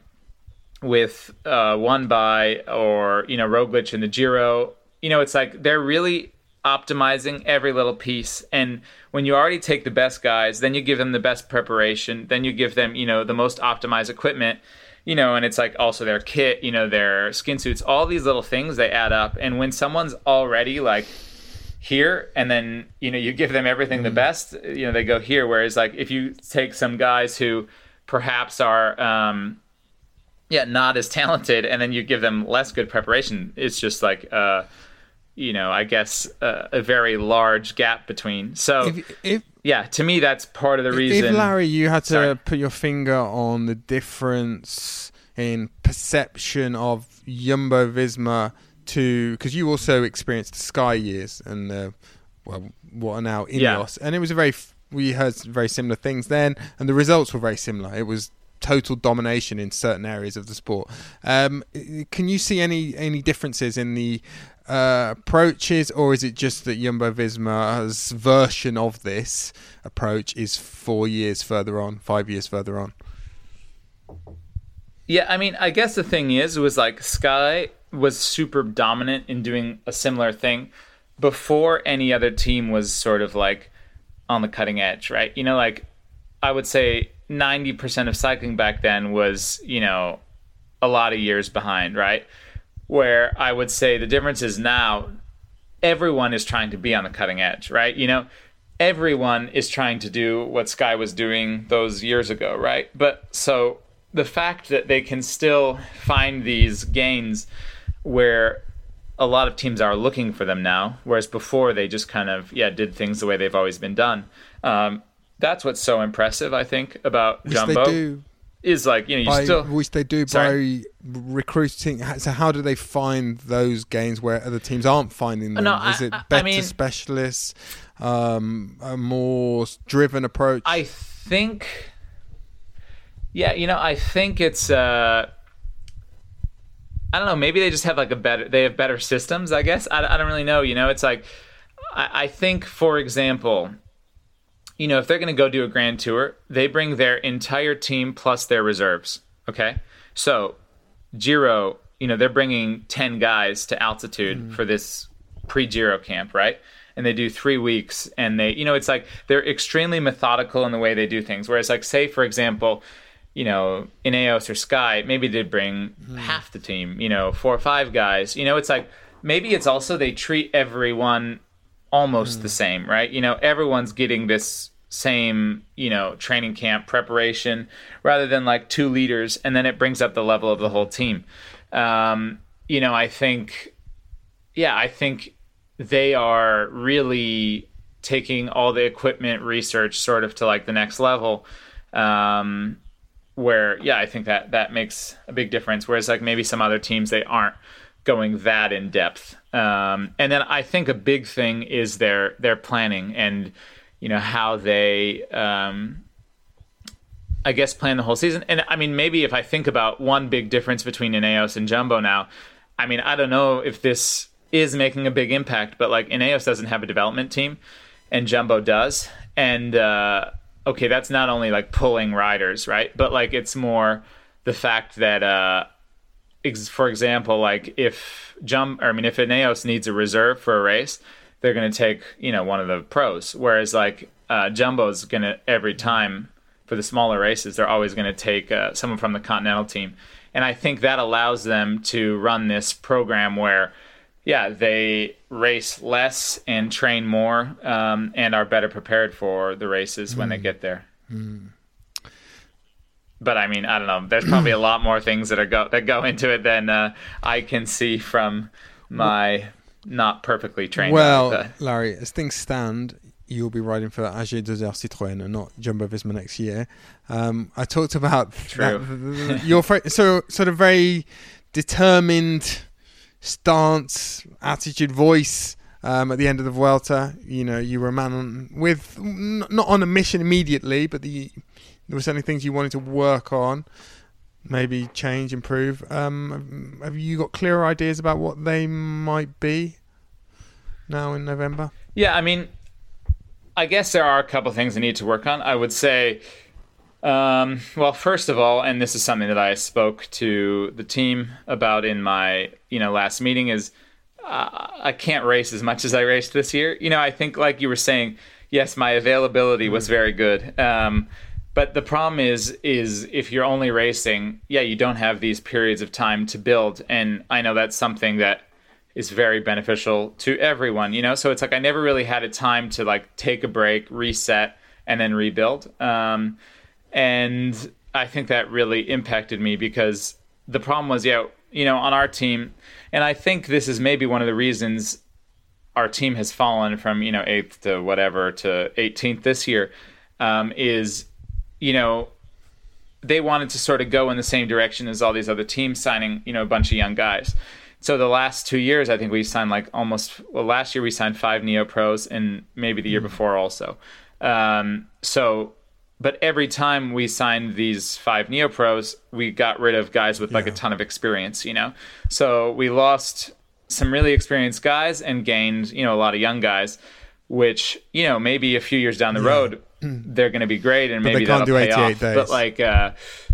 with uh, one by, or, you know, Roglic in the Giro. You know, it's like they're really optimizing every little piece. And when you already take the best guys, then you give them the best preparation, then you give them, you know, the most optimized equipment, you know, and it's like also their kit, you know, their skin suits, all these little things, they add up. And when someone's already like here, and then, you know, you give them everything the best, you know, they go here. Whereas like if you take some guys who perhaps are, um, yeah, not as talented, and then you give them less good preparation, it's just like, uh, you know, I guess uh, a very large gap between. So, if, if, yeah, to me, that's part of the reason. If, Larry, you had to Sorry. put your finger on the difference in perception of Jumbo-Visma to, because you also experienced the Sky years and, uh, well, what are now Ineos, yeah. and it was a very, we heard very similar things then, and the results were very similar. It was total domination in certain areas of the sport. Um, can you see any any differences in the uh, approaches, or is it just that Jumbo-Visma's version of this approach is four years further on, five years further on? Yeah, I mean, I guess the thing is, it was like Sky was super dominant in doing a similar thing before any other team was sort of like on the cutting edge, right? You know, like I would say ninety percent of cycling back then was, you know, a lot of years behind, right? Where I would say the difference is now everyone is trying to be on the cutting edge, right? You know, everyone is trying to do what Sky was doing those years ago, right? But so the fact that they can still find these gains where a lot of teams are looking for them now, whereas before they just kind of, yeah, did things the way they've always been done. Um, That's what's so impressive, I think, about which Jumbo. They do is like, you know, you by, still... Which they do Sorry? by recruiting. So how do they find those gains where other teams aren't finding them? No, is I, it I, better I mean, specialists, um, a more driven approach? I think... Yeah, you know, I think it's... Uh, I don't know, maybe they just have like a better... They have better systems, I guess. I, I don't really know, you know? It's like... I, I think, for example... you know, if they're going to go do a Grand Tour, they bring their entire team plus their reserves. Okay. So Giro, you know, they're bringing ten guys to altitude mm. for this pre-Giro camp, right? And they do three weeks and they, you know, it's like they're extremely methodical in the way they do things. Whereas like, say, for example, you know, Ineos or Sky, maybe they'd bring mm. half the team, you know, four or five guys. You know, it's like, maybe it's also they treat everyone almost mm. the same, right? You know, everyone's getting this same, you know, training camp preparation rather than like two leaders, and then it brings up the level of the whole team. Um, you know, I think, yeah, I think they are really taking all the equipment research sort of to like the next level. Um, where, yeah, I think that that makes a big difference. Whereas like maybe some other teams, they aren't going that in depth. Um, and then I think a big thing is their their planning and, you know, how they, um, I guess, plan the whole season. And I mean, maybe if I think about one big difference between Ineos and Jumbo now, I mean, I don't know if this is making a big impact, but like Ineos doesn't have a development team and Jumbo does. And, uh, okay, that's not only like pulling riders, right? But like it's more the fact that, uh, ex- for example, like if Jump, or I mean, if Ineos needs a reserve for a race, they're going to take, you know, one of the pros. Whereas like uh, Jumbo's going to, every time for the smaller races, they're always going to take uh, someone from the Continental team. And I think that allows them to run this program where, yeah, they race less and train more um, and are better prepared for the races mm. when they get there. Mm. But I mean, I don't know. There's probably a lot more things that are go that go into it than uh, I can see from my not perfectly trained. Well, Larry, as things stand, you'll be riding for A G two R Citroën and not Jumbo-Visma next year. Um, I talked about True. That, your so sort of very determined stance, attitude, voice um, at the end of the Vuelta. You know, you were a man on, with n- not on a mission immediately, but the, there were certainly things you wanted to work on, maybe change, improve. Um, have you got clearer ideas about what they might be now in November? Yeah, I mean, I guess there are a couple of things I need to work on. I would say, um, well, first of all, and this is something that I spoke to the team about in my, you know, last meeting, is uh, I can't race as much as I raced this year. You know, I think like you were saying, yes, my availability was very good. Um, but the problem is, is if you're only racing, yeah, you don't have these periods of time to build. And I know that's something that is very beneficial to everyone, you know? So it's like I never really had a time to like take a break, reset, and then rebuild. Um, and I think that really impacted me because the problem was, yeah, you know, on our team, and I think this is maybe one of the reasons our team has fallen from, you know, eighth to whatever to eighteenth this year, um, is, you know, they wanted to sort of go in the same direction as all these other teams, signing, you know, a bunch of young guys. So the last two years, I think we signed like almost, well, last year we signed five Neo-Pros and maybe the year before also. Um, so, but every time we signed these five Neo-Pros, we got rid of guys with like yeah. a ton of experience, you know? So we lost some really experienced guys and gained, you know, a lot of young guys, which, you know, maybe a few years down the yeah. road, they're going to be great and but maybe that'll pay off. Days. But like, uh,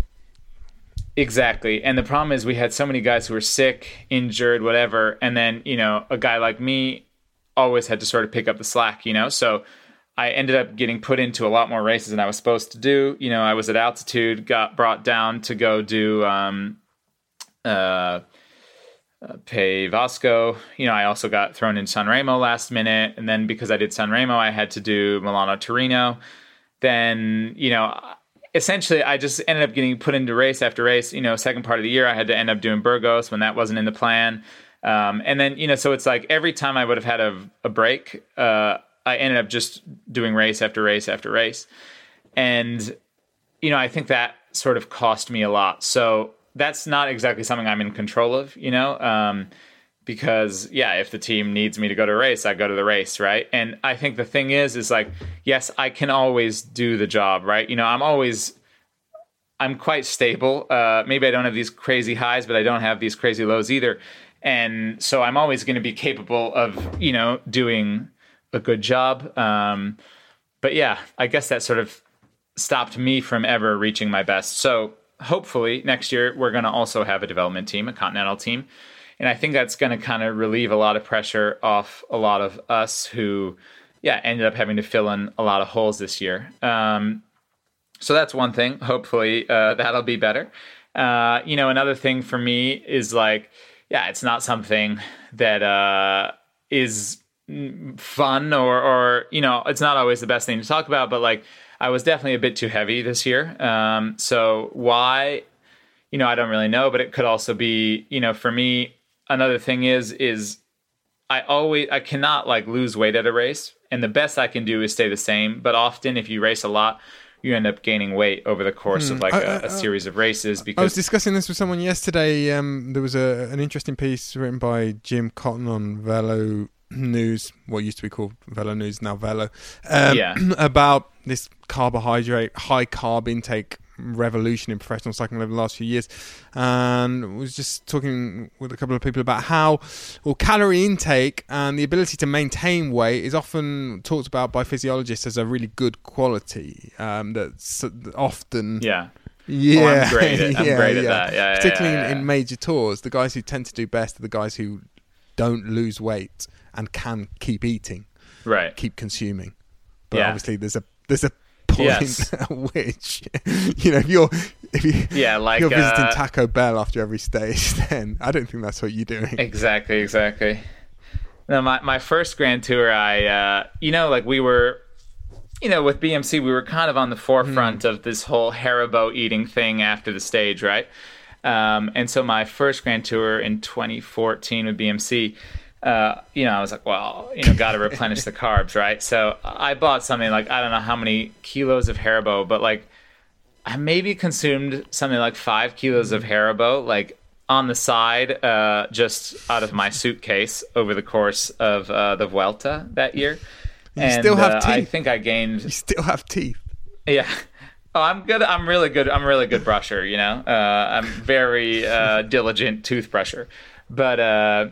exactly. And the problem is we had so many guys who were sick, injured, whatever. And then, you know, a guy like me always had to sort of pick up the slack, you know? So I ended up getting put into a lot more races than I was supposed to do. You know, I was at altitude, got brought down to go do um, uh, uh, Pay Vasco. You know, I also got thrown in Sanremo last minute. And then because I did Sanremo, I had to do Milano Torino. Then, you know, essentially, I just ended up getting put into race after race. You know, second part of the year, I had to end up doing Burgos when that wasn't in the plan. Um, and then, you know, so it's like every time I would have had a, a break, uh, I ended up just doing race after race after race. And, you know, I think that sort of cost me a lot. So that's not exactly something I'm in control of, you know, um, because, yeah, if the team needs me to go to a race, I go to the race, right? And I think the thing is, is like, yes, I can always do the job, right? You know, I'm always, I'm quite stable. Uh, maybe I don't have these crazy highs, but I don't have these crazy lows either. And so I'm always going to be capable of, you know, doing a good job. Um, but yeah, I guess that sort of stopped me from ever reaching my best. So hopefully next year we're going to also have a development team, a continental team. And I think that's going to kind of relieve a lot of pressure off a lot of us who, yeah, ended up having to fill in a lot of holes this year. Um, so that's one thing. Hopefully uh, that'll be better. Uh, you know, another thing for me is like, yeah, it's not something that uh, is fun or, or, you know, it's not always the best thing to talk about, but like I was definitely a bit too heavy this year. Um, so why, you know, I don't really know, but it could also be, you know, for me, another thing is, is I always, I cannot like lose weight at a race. And the best I can do is stay the same. But often if you race a lot, you end up gaining weight over the course hmm. of like I, a, I, a series of races. Because I was discussing this with someone yesterday. Um, there was a, an interesting piece written by Jim Cotton on Velo News, what used to be called Velo News, now Velo, um, yeah. about this carbohydrate, high carb intake revolution in professional cycling over the last few years, and was just talking with a couple of people about how well calorie intake and the ability to maintain weight is often talked about by physiologists as a really good quality. Um, that's often yeah. Yeah, oh, I'm great at, I'm yeah, great at yeah. that. Yeah, Particularly yeah, yeah, yeah. In, in major tours, the guys who tend to do best are the guys who don't lose weight and can keep eating, right? Keep consuming. But yeah. obviously, there's a there's a point yes. at which, you know, if you're if you yeah, like you're visiting uh, Taco Bell after every stage, then I don't think that's what you're doing. Exactly, exactly. No, my my first Grand Tour, I uh, you know, like we were. You know, with B M C, we were kind of on the forefront mm. of this whole Haribo eating thing after the stage, right? Um, and so my first Grand Tour in twenty fourteen with B M C, uh, you know, I was like, well, you know, got to replenish the carbs, right? So I bought something like, I don't know how many kilos of Haribo, but like I maybe consumed something like five kilos of Haribo, like on the side, uh, just out of my suitcase over the course of uh, the Vuelta that year. You and, still have uh, teeth. I think I gained. You still have teeth. Yeah. Oh, I'm good. I'm really good. I'm a really good brusher. You know, uh, I'm very uh, diligent toothbrusher. But uh,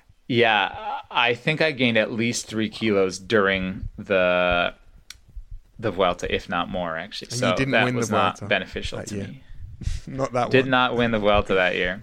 yeah, I think I gained at least three kilos during the the Vuelta, if not more, actually. And so you didn't that win was the Vuelta not beneficial that to year. me. Not that Did one. not win the Vuelta that year.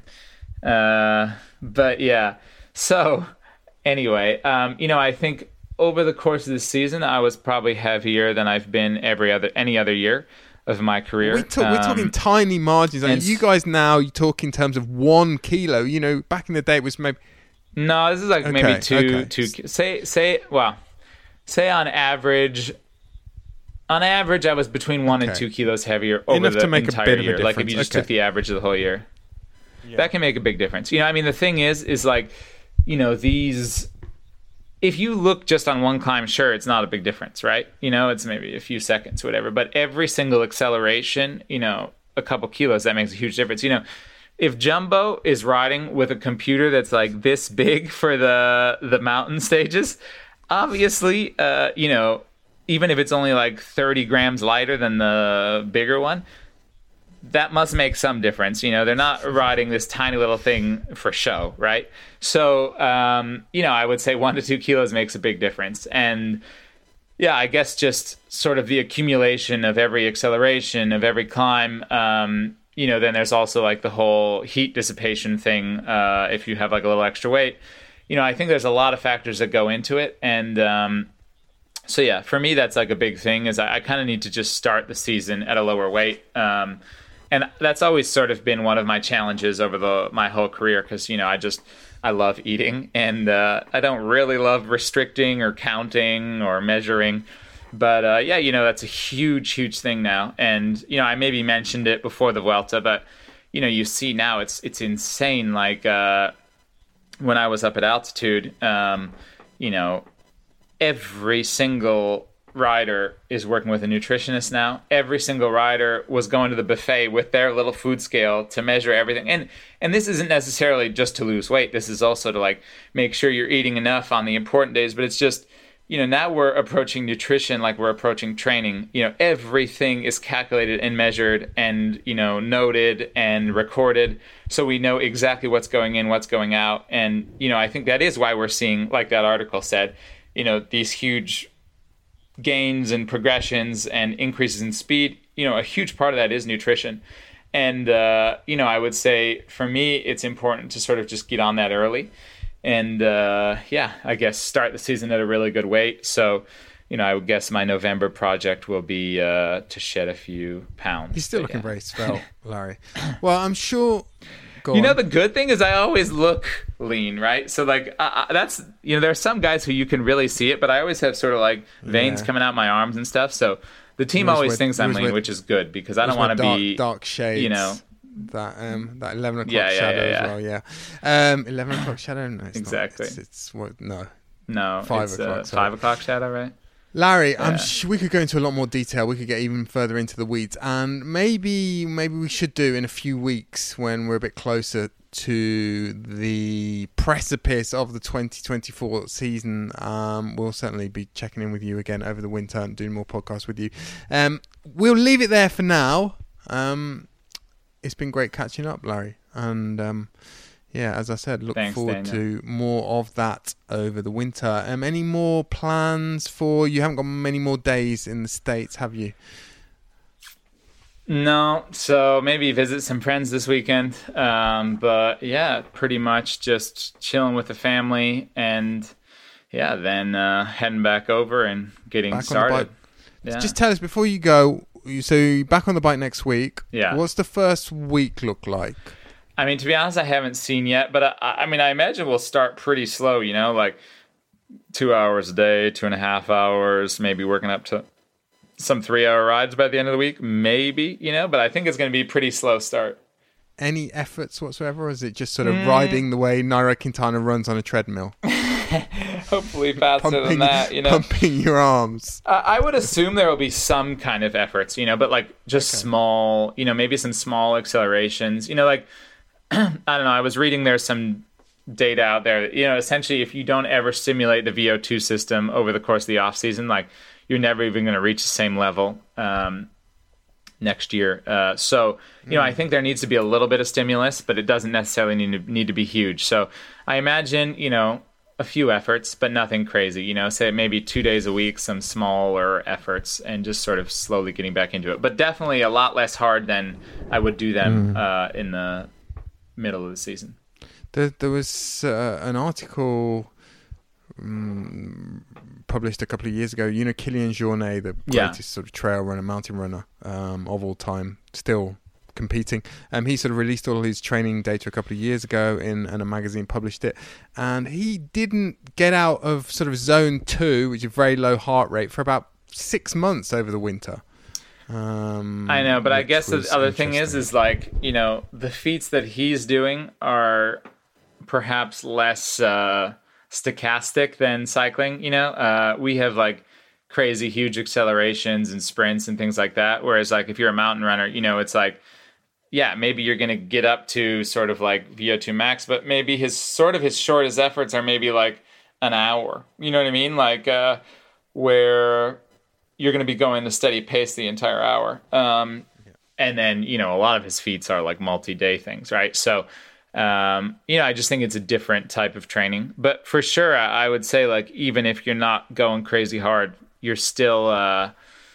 Uh, but yeah. So anyway, um, you know, I think. Over the course of the season, I was probably heavier than I've been every other any other year of my career. We talk, um, we're talking tiny margins. I mean, and you guys now, you talk in terms of one kilo. You know, back in the day, it was maybe... No, this is like okay, maybe two, okay. two. Say, say, well, say on average, on average, I was between one okay. and two kilos heavier over Enough the to make entire a bit year. of a Like if you just okay. took the average of the whole year, yeah. that can make a big difference. You know, I mean, the thing is, is like, you know, these. If you look just on one climb, sure, it's not a big difference, right? You know, it's maybe a few seconds, whatever. But every single acceleration, you know, a couple kilos, that makes a huge difference. You know, if Jumbo is riding with a computer that's like this big for the the mountain stages, obviously, uh, you know, even if it's only like thirty grams lighter than the bigger one, that must make some difference. You know, they're not riding this tiny little thing for show, right? So, um, you know, I would say one to two kilos makes a big difference. And yeah, I guess just sort of the accumulation of every acceleration, of every climb, um, you know, then there's also like the whole heat dissipation thing. Uh, if you have like a little extra weight, you know, I think there's a lot of factors that go into it. And, um, so yeah, for me, that's like a big thing is I, I kind of need to just start the season at a lower weight. Um, And that's always sort of been one of my challenges over the my whole career because, you know, I just, I love eating and uh, I don't really love restricting or counting or measuring. But uh, yeah, you know, that's a huge, huge thing now. And, you know, I maybe mentioned it before the Vuelta, but, you know, you see now it's it's insane. Like uh, when I was up at altitude, um, you know, every single rider is working with a nutritionist now. Every single rider was going to the buffet with their little food scale to measure everything. And and this isn't necessarily just to lose weight. This is also to like make sure you're eating enough on the important days. But it's just, you know, now we're approaching nutrition like we're approaching training. You know, everything is calculated and measured and, you know, noted and recorded. So we know exactly what's going in, what's going out. And, you know, I think that is why we're seeing, like that article said, you know, these huge gains and progressions and increases in speed, you know, a huge part of that is nutrition. And, uh, you know, I would say for me, it's important to sort of just get on that early. And, uh, yeah, I guess start the season at a really good weight. So, you know, I would guess my November project will be uh, to shed a few pounds. You're still but, looking yeah. very svelte, Larry. Well, I'm sure... Go you know, on. the good thing is I always look lean, right? So, like, uh, that's, you know, there are some guys who you can really see it, but I always have sort of, like, veins Yeah. coming out my arms and stuff. So the team Yours always with- thinks I'm yours lean, with- which is good because I don't Those want to dark, be, dark shades. you know... That um that eleven o'clock Yeah, yeah, shadow yeah, yeah. as well, yeah. Um eleven o'clock shadow, no, it's Exactly. Not. It's, it's what no. No, Five it's o'clock, uh, sorry. five o'clock shadow, right? Larry, I'm Yeah. sh- we could go into a lot more detail. We could get even further into the weeds, and maybe maybe we should do in a few weeks when we're a bit closer to the precipice of the twenty twenty-four season. Um, we'll certainly be checking in with you again over the winter and doing more podcasts with you. Um, we'll leave it there for now. Um, it's been great catching up, Larry, and um, yeah, as I said, look Thanks, forward Daniel. to more of that over the winter. Um, any more plans for you? Haven't got many more days in the States, have you? No, so maybe visit some friends this weekend. Um, but yeah, pretty much just chilling with the family, and yeah, then uh, heading back over and getting Back on the started. bike. Yeah. Just tell us before you go. you- So you're back on the bike next week. Yeah. What's the first week look like? I mean, to be honest, I haven't seen yet, but I, I mean, I imagine we'll start pretty slow, you know, like two hours a day, two and a half hours, maybe working up to some three hour rides by the end of the week, maybe, you know, but I think it's going to be a pretty slow start. Any efforts whatsoever, or is it just sort of Mm. riding the way Nairo Quintana runs on a treadmill? Hopefully faster than that, you know. pumping your arms. Uh, I would assume there will be some kind of efforts, you know, but like just small, you know, maybe some small accelerations, you know, like, I don't know, I was reading there's some data out there, you know, essentially if you don't ever stimulate the V O two system over the course of the off season, like you're never even going to reach the same level um, next year. Uh, so, you know, I think there needs to be a little bit of stimulus, but it doesn't necessarily need to, need to be huge. So I imagine, you know, a few efforts, but nothing crazy, you know, say maybe two days a week, some smaller efforts, and just sort of slowly getting back into it. But definitely a lot less hard than I would do them uh, in the middle of the season. There, there was uh, an article um, published a couple of years ago. You know, Kilian Jornet, the Yeah. greatest sort of trail runner, mountain runner um, of all time, still competing. Um, he sort of released all his training data a couple of years ago in, in a magazine, published it, and he didn't get out of sort of zone two, which is very low heart rate, for about six months over the winter. Um, I know, but I which was was the other thing is, interesting. is like, you know, the feats that he's doing are perhaps less uh, stochastic than cycling. You know, uh, we have like crazy huge accelerations and sprints and things like that. Whereas like if you're a mountain runner, you know, it's like, yeah, maybe you're going to get up to sort of like V O two max, but maybe his sort of his shortest efforts are maybe like an hour. You know what I mean? Like uh, where you're going to be going a steady pace the entire hour. Um, and then, you know, a lot of his feats are like multi-day things, right? So, um, you know, I just think it's a different type of training. But for sure, I I would say like even if you're not going crazy hard, you're still... Uh,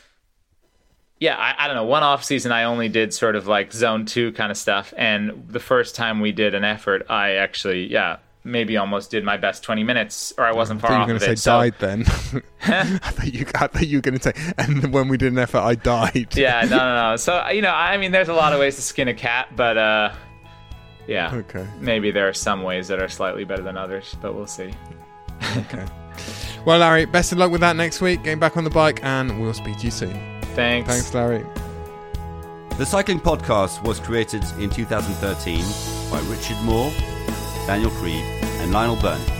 Yeah, I, I don't know. One off season, I only did sort of like zone two kind of stuff. And the first time we did an effort, I actually, yeah, maybe almost did my best twenty minutes, or I wasn't I far thought off you were of going it. to say So, died then. I, thought you, I thought you were going to say, and when we did an effort, I died. yeah, no, no, no. So, you know, I mean, there's a lot of ways to skin a cat, but uh, yeah, Okay. maybe there are some ways that are slightly better than others, but we'll see. Okay. Well, Larry, best of luck with that next week, getting back on the bike, and we'll speak to you soon. Thanks. Thanks, Larry. The Cycling Podcast was created in two thousand thirteen by Richard Moore, Daniel Creed, and Lionel Byrne.